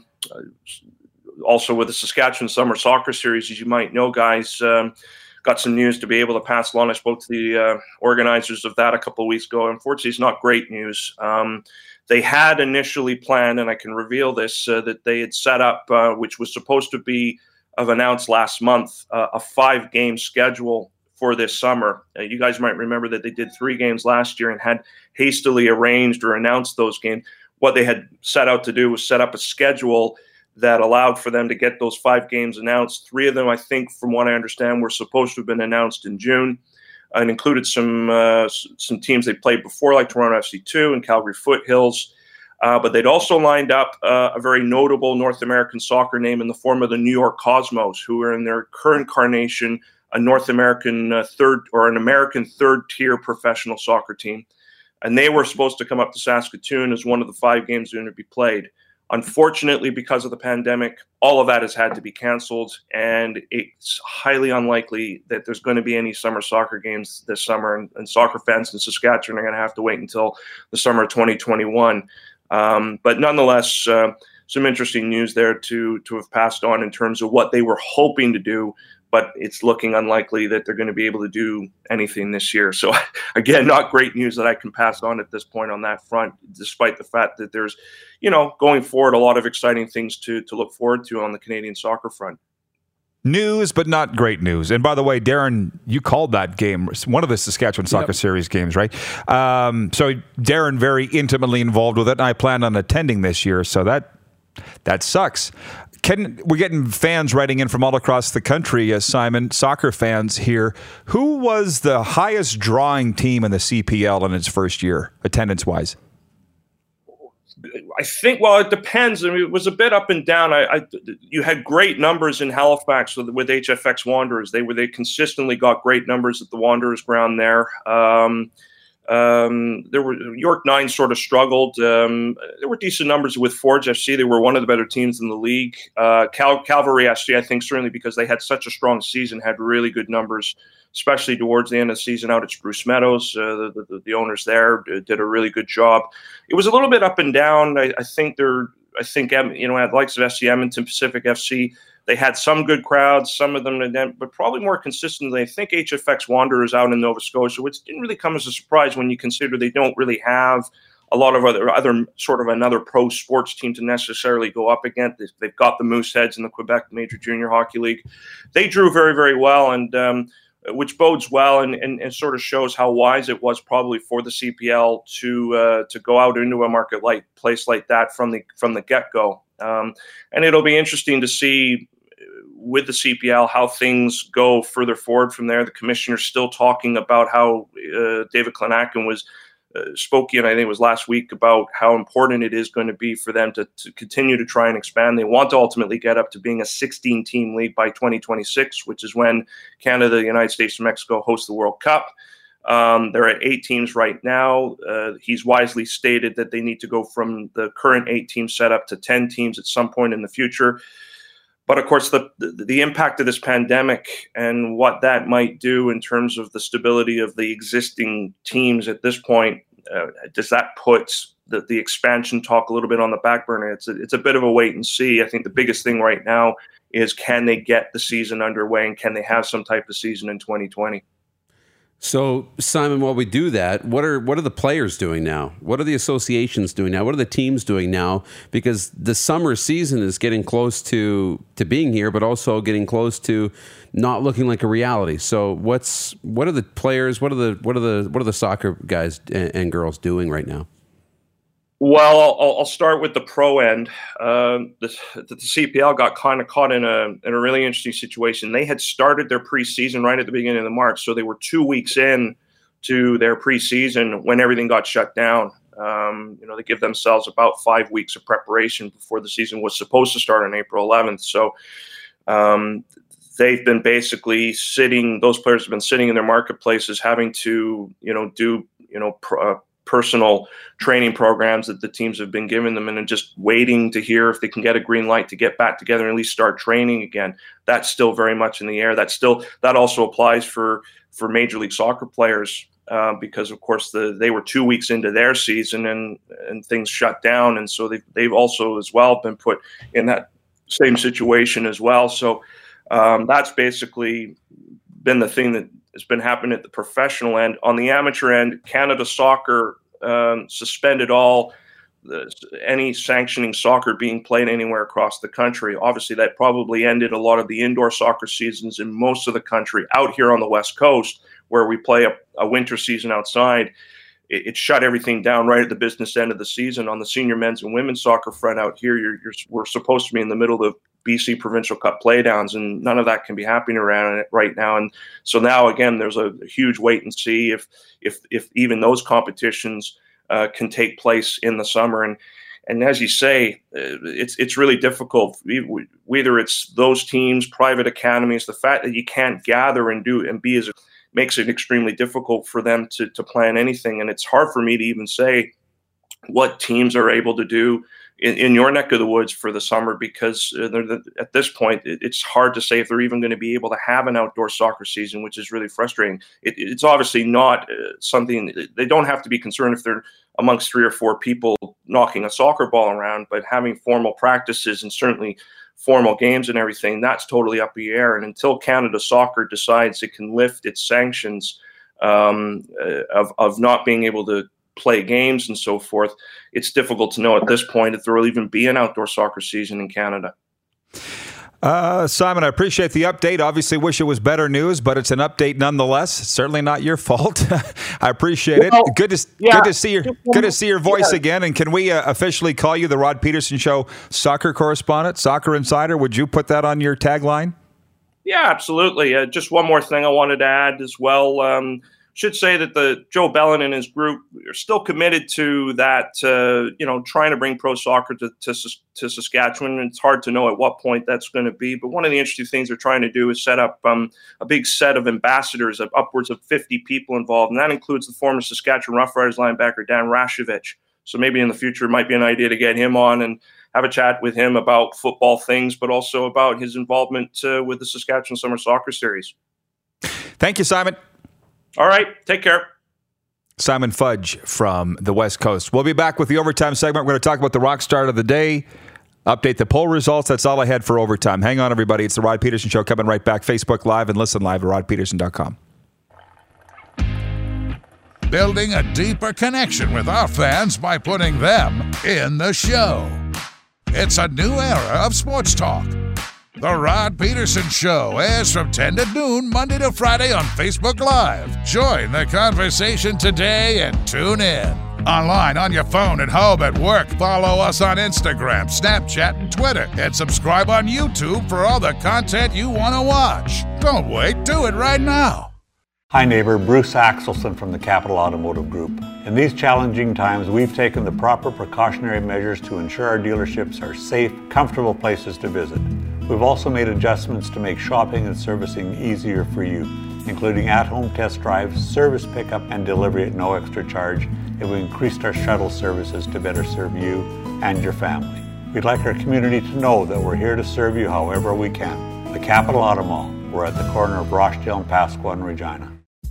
also with the Saskatchewan Summer Soccer Series, as you might know, guys, um, got some news to be able to pass along. I spoke to the uh, organizers of that a couple of weeks ago. Unfortunately, it's not great news. Um, they had initially planned, and I can reveal this, uh, that they had set up, uh, which was supposed to be of announced last month, uh, a five-game schedule for this summer. Uh, you guys might remember that they did three games last year and had hastily arranged or announced those games. What they had set out to do was set up a schedule that allowed for them to get those five games announced. Three of them, I think, from what I understand, were supposed to have been announced in June, and included some uh, some teams they played before, like Toronto F C two and Calgary Foothills. Uh, but they'd also lined up uh, a very notable North American soccer name in the form of the New York Cosmos, who are in their current incarnation a North American uh, third or an American third tier professional soccer team. And they were supposed to come up to Saskatoon as one of the five games going to be played. Unfortunately, because of the pandemic, all of that has had to be canceled, and it's highly unlikely that there's going to be any summer soccer games this summer, and, and soccer fans in Saskatchewan are going to have to wait until the summer of twenty twenty-one. Um, but nonetheless, uh, some interesting news there to, to have passed on in terms of what they were hoping to do, but it's looking unlikely that they're going to be able to do anything this year. So again, not great news that I can pass on at this point on that front, despite the fact that there's, you know, going forward, a lot of exciting things to, to look forward to on the Canadian soccer front. News, but not great news. And by the way, Darren, you called that game, one of the Saskatchewan Soccer yep. Series games, right? Um, so Darren very intimately involved with it, and I plan on attending this year. So that that sucks. Can, we're getting fans writing in from all across the country, uh, Simon, soccer fans here. Who was the highest drawing team in the C P L in its first year, attendance-wise? I think, well, it depends. I mean, it was a bit up and down. I, I you had great numbers in Halifax with, with H F X Wanderers. They were they consistently got great numbers at the Wanderers ground there. Um, um, there were York Nine sort of struggled. Um, there were decent numbers with Forge F C. They were one of the better teams in the league. Uh, Cal, Calvary F C, I think, certainly because they had such a strong season, had really good numbers, especially towards the end of the season out at Spruce Meadows. Uh, the, the, the owners there did a really good job. It was a little bit up and down. I, I think they're, I think, you know, at the likes of F C Edmonton, Pacific F C, they had some good crowds, some of them, but probably more consistently, I think H F X Wanderers out in Nova Scotia, which didn't really come as a surprise when you consider they don't really have a lot of other, other sort of another pro sports team to necessarily go up against. They've got the Mooseheads in the Quebec Major Junior Hockey League. They drew very, very well, and um, which bodes well and, and, and sort of shows how wise it was probably for the C P L to uh, to go out into a market like place like that from the from the get-go. Um, and it'll be interesting to see with the C P L how things go further forward from there. The commissioner's still talking about how uh, David Klanakin was uh, spoke in, I think it was last week, about how important it is going to be for them to, to continue to try and expand. They want to ultimately get up to being a sixteen-team league by twenty twenty-six, which is when Canada, the United States, and Mexico host the World Cup. Um, they're at eight teams right now. Uh, he's wisely stated that they need to go from the current eight-team setup to ten teams at some point in the future. But, of course, the, the the impact of this pandemic and what that might do in terms of the stability of the existing teams at this point, uh, does that put the, the expansion talk a little bit on the back burner? It's a, it's a bit of a wait and see. I think the biggest thing right now is, can they get the season underway, and can they have some type of season in twenty twenty? So, Simon, while we do that, what are what are the players doing now? What are the associations doing now? What are the teams doing now? Because the summer season is getting close to, to being here, but also getting close to not looking like a reality. So, what's what are the players? What are the what are the what are the soccer guys and, and girls doing right now? Well, I'll, I'll start with the pro end. Uh, the, the C P L got kind of caught in a in a really interesting situation. They had started their preseason right at the beginning of the March, so they were two weeks in to their preseason when everything got shut down. Um, you know, they give themselves about five weeks of preparation before the season was supposed to start on April eleventh. So um, they've been basically sitting, those players have been sitting in their marketplaces having to, you know, do, you know, pr- uh, personal training programs that the teams have been giving them, and then just waiting to hear if they can get a green light to get back together and at least start training again. That's still very much in the air. That's still, that also applies for, for Major League Soccer players, uh, because of course the, they were two weeks into their season and, and things shut down. And so they've, they've also as well been put in that same situation as well. So um, that's basically been the thing that has been happening at the professional end. On the amateur end, Canada Soccer um, suspended all the, any sanctioning soccer being played anywhere across the country. Obviously, that probably ended a lot of the indoor soccer seasons in most of the country. Out here on the West Coast, where we play a, a winter season outside, it, it shut everything down right at the business end of the season. On the senior men's and women's soccer front out here, you're, you're, we're supposed to be in the middle of B C Provincial Cup playdowns, and none of that can be happening around it right now. And so now again, there's a, a huge wait and see if if if even those competitions uh, can take place in the summer. And and as you say, it's it's really difficult. Whether it's those teams, private academies, the fact that you can't gather and do and be as makes it extremely difficult for them to to plan anything. And it's hard for me to even say what teams are able to do In, in your neck of the woods for the summer, because uh, the, at this point, it, it's hard to say if they're even going to be able to have an outdoor soccer season, which is really frustrating. It, it's obviously not uh, something, they don't have to be concerned if they're amongst three or four people knocking a soccer ball around, but having formal practices and certainly formal games and everything, that's totally up in the air. And until Canada Soccer decides it can lift its sanctions um, uh, of, of not being able to play games and so forth, it's difficult to know at this point if there will even be an outdoor soccer season in Canada. Uh, Simon, I appreciate the update. Obviously wish it was better news, but it's an update nonetheless. Certainly not your fault. I appreciate it. Well, good to yeah, good to see your good to see your voice yeah. again. And can we uh, officially call you the Rod Peterson Show soccer correspondent, soccer insider? Would you put that on your tagline? Yeah, absolutely. Uh, just one more thing I wanted to add as well. Um, should say that the Joe Bellin and his group are still committed to that, uh, you know, trying to bring pro soccer to, to, to Saskatchewan. It's hard to know at what point that's going to be. But one of the interesting things they're trying to do is set up um, a big set of ambassadors, of upwards of fifty people involved. And that includes the former Saskatchewan Roughriders linebacker, Dan Rashevich. So maybe in the future it might be an idea to get him on and have a chat with him about football things, but also about his involvement uh, with the Saskatchewan Summer Soccer Series. Thank you, Simon. All right. Take care. Simon Fudge from the West Coast. We'll be back with the Overtime segment. We're going to talk about the rock start of the day, update the poll results. That's all I had for Overtime. Hang on, everybody. It's the Rod Peterson Show coming right back. Facebook Live and listen live at rod peterson dot com. Building a deeper connection with our fans by putting them in the show. It's a new era of sports talk. The Rod Peterson Show airs from ten to noon, Monday to Friday on Facebook Live. Join the conversation today and tune in. Online, on your phone, at home, at work. Follow us on Instagram, Snapchat, and Twitter. And subscribe on YouTube for all the content you want to watch. Don't wait. Do it right now. Hi neighbor, Bruce Axelson from the Capital Automotive Group. In these challenging times, we've taken the proper precautionary measures to ensure our dealerships are safe, comfortable places to visit. We've also made adjustments to make shopping and servicing easier for you, including at-home test drives, service pickup, and delivery at no extra charge, and we increased our shuttle services to better serve you and your family. We'd like our community to know that we're here to serve you however we can. The Capital Auto Mall. We're at the corner of Rochdale and Pasqua in Regina.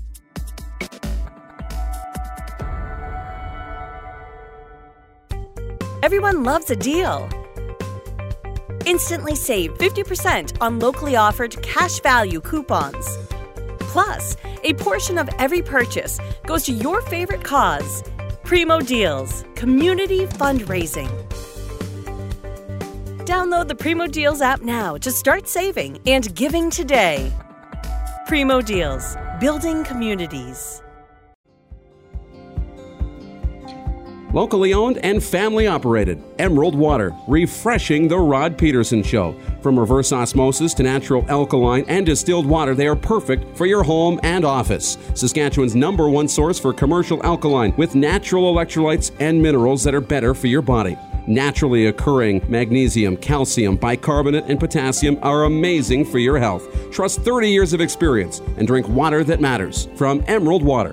Everyone loves a deal. Instantly save fifty percent on locally offered cash value coupons. Plus, a portion of every purchase goes to your favorite cause. Primo Deals, community fundraising. Download the Primo Deals app now to start saving and giving today. Primo Deals, building communities. Locally owned and family operated. Emerald Water, refreshing the Rod Peterson Show. From reverse osmosis to natural alkaline and distilled water, they are perfect for your home and office. Saskatchewan's number one source for commercial alkaline with natural electrolytes and minerals that are better for your body. Naturally occurring magnesium, calcium, bicarbonate, and potassium are amazing for your health. Trust thirty years of experience and drink water that matters from Emerald Water.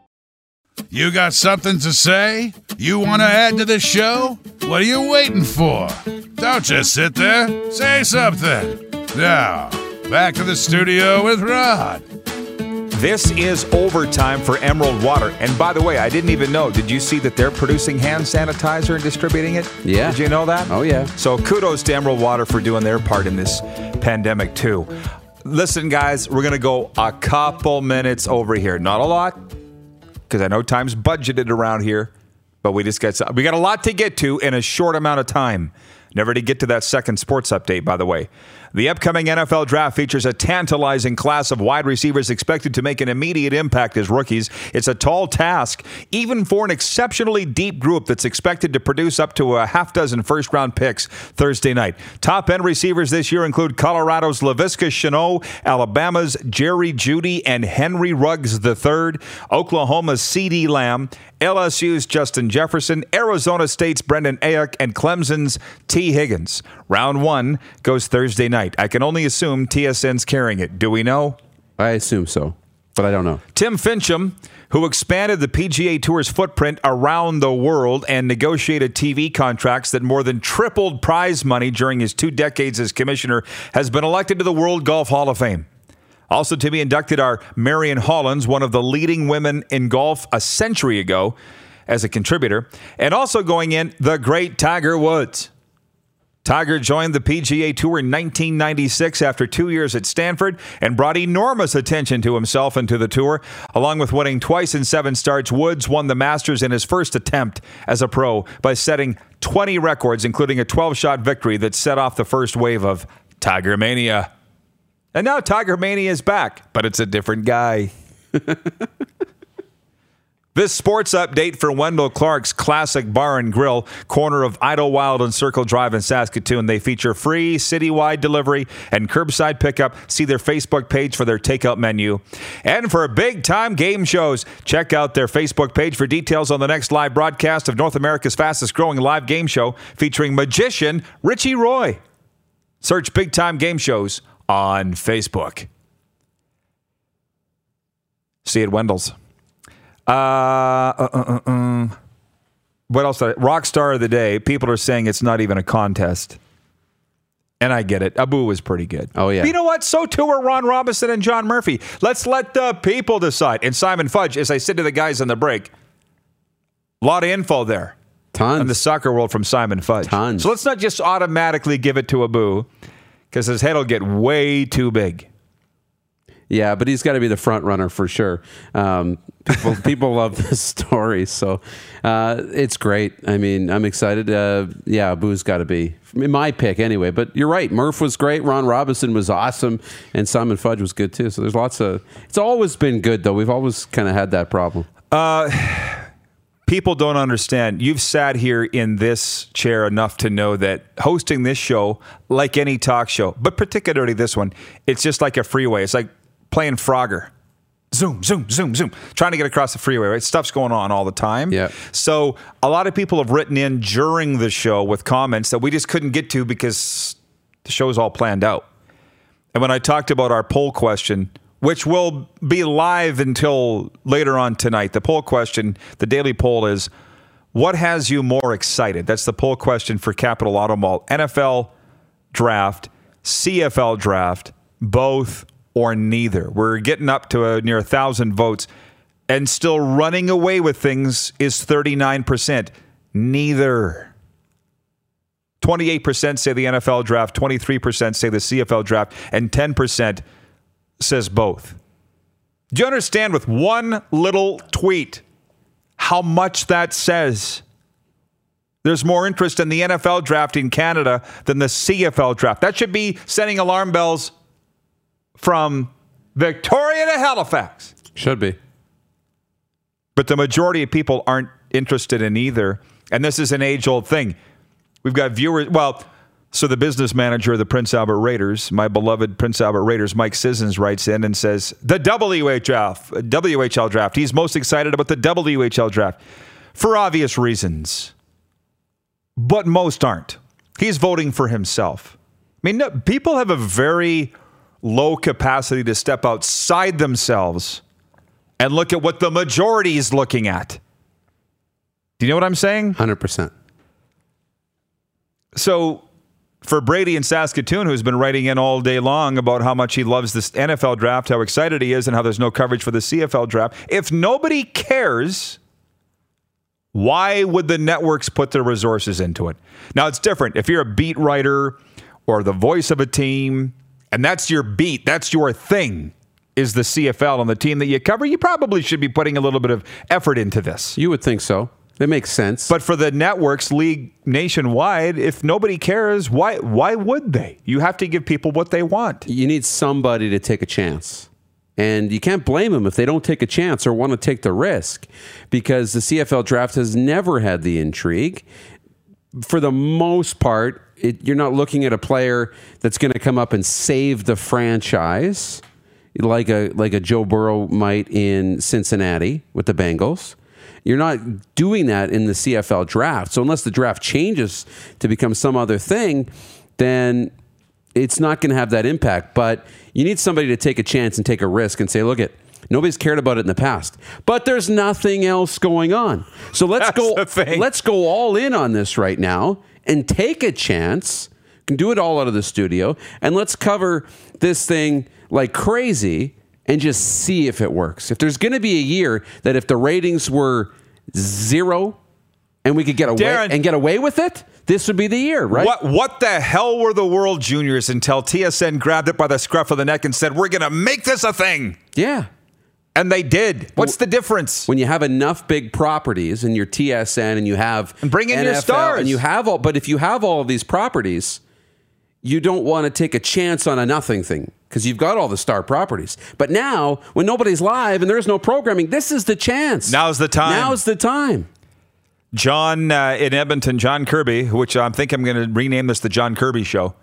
You got something to say? You want to add to the show? What are you waiting for? Don't just sit there. Say something. Now, back to the studio with Rod. This is overtime for Emerald Water. And by the way, I didn't even know. Did you see that they're producing hand sanitizer and distributing it? Yeah. Did you know that? Oh, yeah. So kudos to Emerald Water for doing their part in this pandemic, too. Listen, guys, we're going to go a couple minutes over here. Not a lot, because I know time's budgeted around here, but we just got we got a lot to get to in a short amount of time. Never to get to that second sports update, by the way. The upcoming N F L draft features a tantalizing class of wide receivers expected to make an immediate impact as rookies. It's a tall task, even for an exceptionally deep group that's expected to produce up to a half dozen first-round picks Thursday night. Top-end receivers this year include Colorado's Laviska Shenault, Alabama's Jerry Jeudy, and Henry Ruggs the third, Oklahoma's CeeDee Lamb, L S U's Justin Jefferson, Arizona State's Brendan Ayuk, and Clemson's T. Higgins. Round one goes Thursday night. I can only assume T S N's carrying it. Do we know? I assume so, but I don't know. Tim Fincham, who expanded the P G A Tour's footprint around the world and negotiated T V contracts that more than tripled prize money during his two decades as commissioner, has been elected to the World Golf Hall of Fame. Also to be inducted are Marion Hollins, one of the leading women in golf a century ago, as a contributor, and also going in, the great Tiger Woods. Tiger joined the P G A Tour in nineteen ninety-six after two years at Stanford and brought enormous attention to himself and to the tour. Along with winning twice in seven starts, Woods won the Masters in his first attempt as a pro by setting twenty records, including a twelve-shot victory that set off the first wave of Tiger Mania. And now Tiger Mania is back, but it's a different guy. This sports update for Wendell Clark's Classic Bar and Grill, corner of Idlewild and Circle Drive in Saskatoon. They feature free citywide delivery and curbside pickup. See their Facebook page for their takeout menu. And for big-time game shows, check out their Facebook page for details on the next live broadcast of North America's fastest-growing live game show featuring magician Richie Roy. Search big-time game shows on Facebook. See you at Wendell's. Uh, uh, uh, uh, uh. What else? Did I, Rockstar of the Day. People are saying it's not even a contest. And I get it. Abu was pretty good. Oh, yeah. But you know what? So too are Ron Robinson and John Murphy. Let's let the people decide. And Simon Fudge, as I said to the guys on the break, a lot of info there. Tons. In the soccer world from Simon Fudge. Tons. So let's not just automatically give it to Abu, because his head will get way too big. Yeah, but he's got to be the front runner for sure. Um, people, people love this story, so uh, it's great. I mean, I'm excited. Uh, yeah, Abu's got to be my pick anyway. But you're right. Murph was great. Ron Robinson was awesome, and Simon Fudge was good too. So there's lots of. It's always been good though. We've always kind of had that problem. Uh, people don't understand. You've sat here in this chair enough to know that hosting this show, like any talk show, but particularly this one, it's just like a freeway. It's like playing Frogger. Zoom, zoom, zoom, zoom. Trying to get across the freeway, right? Stuff's going on all the time. Yeah. So a lot of people have written in during the show with comments that we just couldn't get to because the show's all planned out. And when I talked about our poll question, which will be live until later on tonight, the poll question, the daily poll is, what has you more excited? That's the poll question for Capital Auto Mall. N F L draft, C F L draft, both or neither. We're getting up to a, near a thousand votes, and still running away with things is thirty-nine percent. Neither. twenty-eight percent say the N F L draft, twenty-three percent say the C F L draft, and ten percent says both. Do you understand with one little tweet how much that says? There's more interest in the N F L draft in Canada than the C F L draft. That should be sending alarm bells from Victoria to Halifax. Should be. But the majority of people aren't interested in either. And this is an age-old thing. We've got viewers. Well, so the business manager of the Prince Albert Raiders, my beloved Prince Albert Raiders, Mike Sissons, writes in and says, the W H L, W H L draft. He's most excited about the W H L draft for obvious reasons. But most aren't. He's voting for himself. I mean, no, people have a very low capacity to step outside themselves and look at what the majority is looking at. Do you know what I'm saying? one hundred percent. So for Brady in Saskatoon, who's been writing in all day long about how much he loves this N F L draft, how excited he is, and how there's no coverage for the C F L draft, if nobody cares, why would the networks put their resources into it? Now, it's different. If you're a beat writer or the voice of a team, and that's your beat, that's your thing, is the C F L on the team that you cover, you probably should be putting a little bit of effort into this. You would think so. It makes sense. But for the networks, league nationwide, if nobody cares, why why would they? You have to give people what they want. You need somebody to take a chance. And you can't blame them if they don't take a chance or want to take the risk, because the C F L draft has never had the intrigue. For the most part, it, you're not looking at a player that's going to come up and save the franchise like a like a Joe Burrow might in Cincinnati with the Bengals. You're not doing that in the C F L draft. So unless the draft changes to become some other thing, then it's not going to have that impact. But you need somebody to take a chance and take a risk and say, look, it, nobody's cared about it in the past, but there's nothing else going on. So let's That's go let's go all in on this right now and take a chance. You can do it all out of the studio, and let's cover this thing like crazy and just see if it works. If there's going to be a year that if the ratings were zero and we could get away Darren, and get away with it, this would be the year, right? What what the hell were the World Juniors until T S N grabbed it by the scruff of the neck and said, we're going to make this a thing? Yeah. And they did. What's the difference? When you have enough big properties in your T S N and you have and bring in N F L your stars. And you have all, but if you have all of these properties, you don't want to take a chance on a nothing thing because you've got all the star properties. But now, when nobody's live and there's no programming, this is the chance. Now's the time. Now's the time. John uh, in Edmonton, John Kirby, which I think I'm going to rename this the John Kirby Show,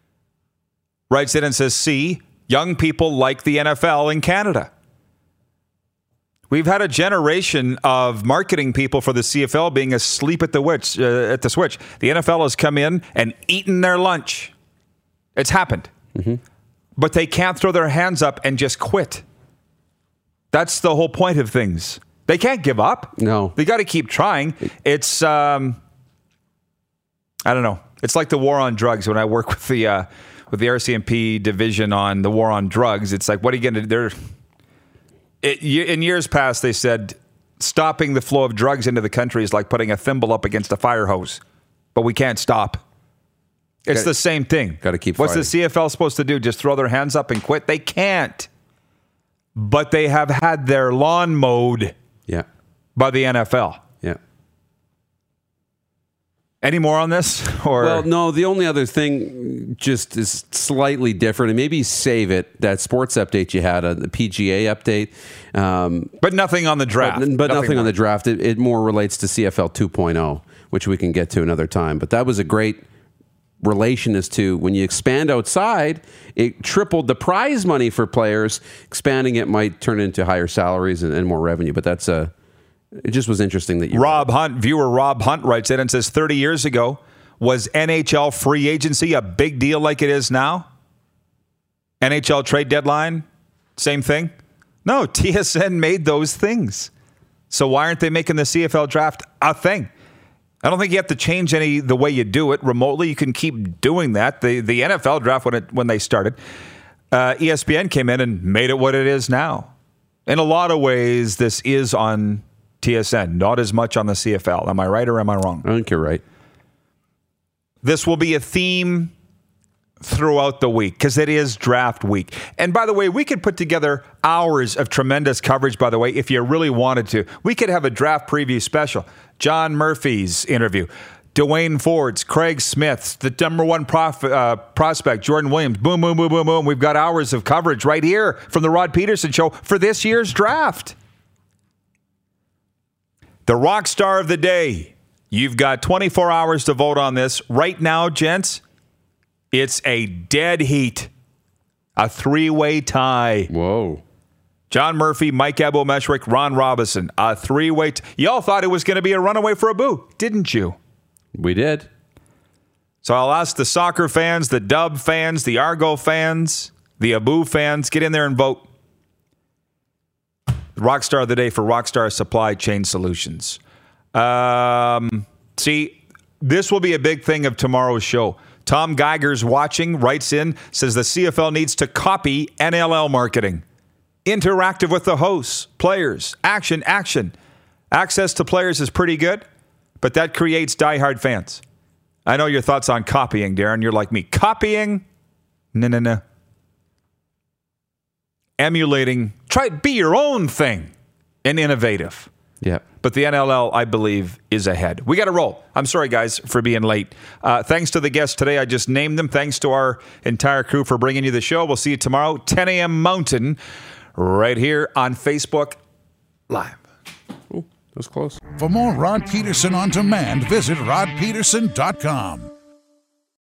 writes in and says, see, young people like the N F L in Canada. We've had a generation of marketing people for the C F L being asleep at the, witch, uh, at the switch. The N F L has come in and eaten their lunch. It's happened. Mm-hmm. But they can't throw their hands up and just quit. That's the whole point of things. They can't give up. No. They got to keep trying. It's, um, I don't know. It's like the war on drugs. When I work with the uh, with the R C M P division on the war on drugs, it's like, what are you going to do? It, in years past, they said stopping the flow of drugs into the country is like putting a thimble up against a fire hose. But we can't stop. It's Gotta, the same thing. Got to keep What's fighting. the C F L supposed to do? Just throw their hands up and quit? They can't. But they have had their lawn mowed yeah. by the N F L. Yeah. Any more on this? Or well, no, the only other thing just is slightly different, and maybe save it, that sports update you had, uh, the P G A update. Um, but nothing on the draft. But, but nothing, nothing on the more. draft. It, it more relates to C F L two point oh, which we can get to another time. But that was a great relation as to when you expand outside, it tripled the prize money for players. Expanding it might turn into higher salaries and, and more revenue, but that's a it just was interesting that you Rob Hunt, viewer Rob Hunt writes in and says thirty years ago, was N H L free agency a big deal like it is now? N H L trade deadline, same thing? No, T S N made those things. So why aren't they making the C F L draft a thing? I don't think you have to change any the way you do it remotely. You can keep doing that. The the N F L draft, when it when they started, uh, E S P N came in and made it what it is now. In a lot of ways, this is on T S N, not as much on the C F L. Am I right or am I wrong? I think you're right. This will be a theme throughout the week because it is draft week. And by the way, we could put together hours of tremendous coverage, by the way, if you really wanted to. We could have a draft preview special. John Murphy's interview, Dwayne Ford's, Craig Smith's, the number one prof, uh, prospect, Jordan Williams. Boom, boom, boom, boom, boom. We've got hours of coverage right here from the Rod Peterson Show for this year's draft. The rock star of the day, You've got twenty-four hours to vote on this. Right now, gents, it's a dead heat. A three-way tie. Whoa. John Murphy, Mike Abomeshwick, Ron Robinson. A three-way. T- Y'all thought it was going to be a runaway for a boo, didn't you? We did. So I'll ask the soccer fans, the Dub fans, the Argo fans, the Abu fans, get in there and vote. Rockstar of the day for Rockstar Supply Chain Solutions. Um, see, this will be a big thing of tomorrow's show. Tom Geiger's watching, writes in, says the C F L needs to copy N L L marketing. Interactive with the hosts, players, action, action. Access to players is pretty good, but that creates diehard fans. I know your thoughts on copying, Darren. You're like me. Copying? No, no, no. Emulating. Try be your own thing and innovative. Yeah. But the N L L, I believe, is ahead. We got to roll. I'm sorry, guys, for being late. Uh, thanks to the guests today. I just named them. Thanks to our entire crew for bringing you the show. We'll see you tomorrow, ten a.m. Mountain, right here on Facebook Live. Ooh, that was close. For more Rod Peterson on demand, visit rod peterson dot com.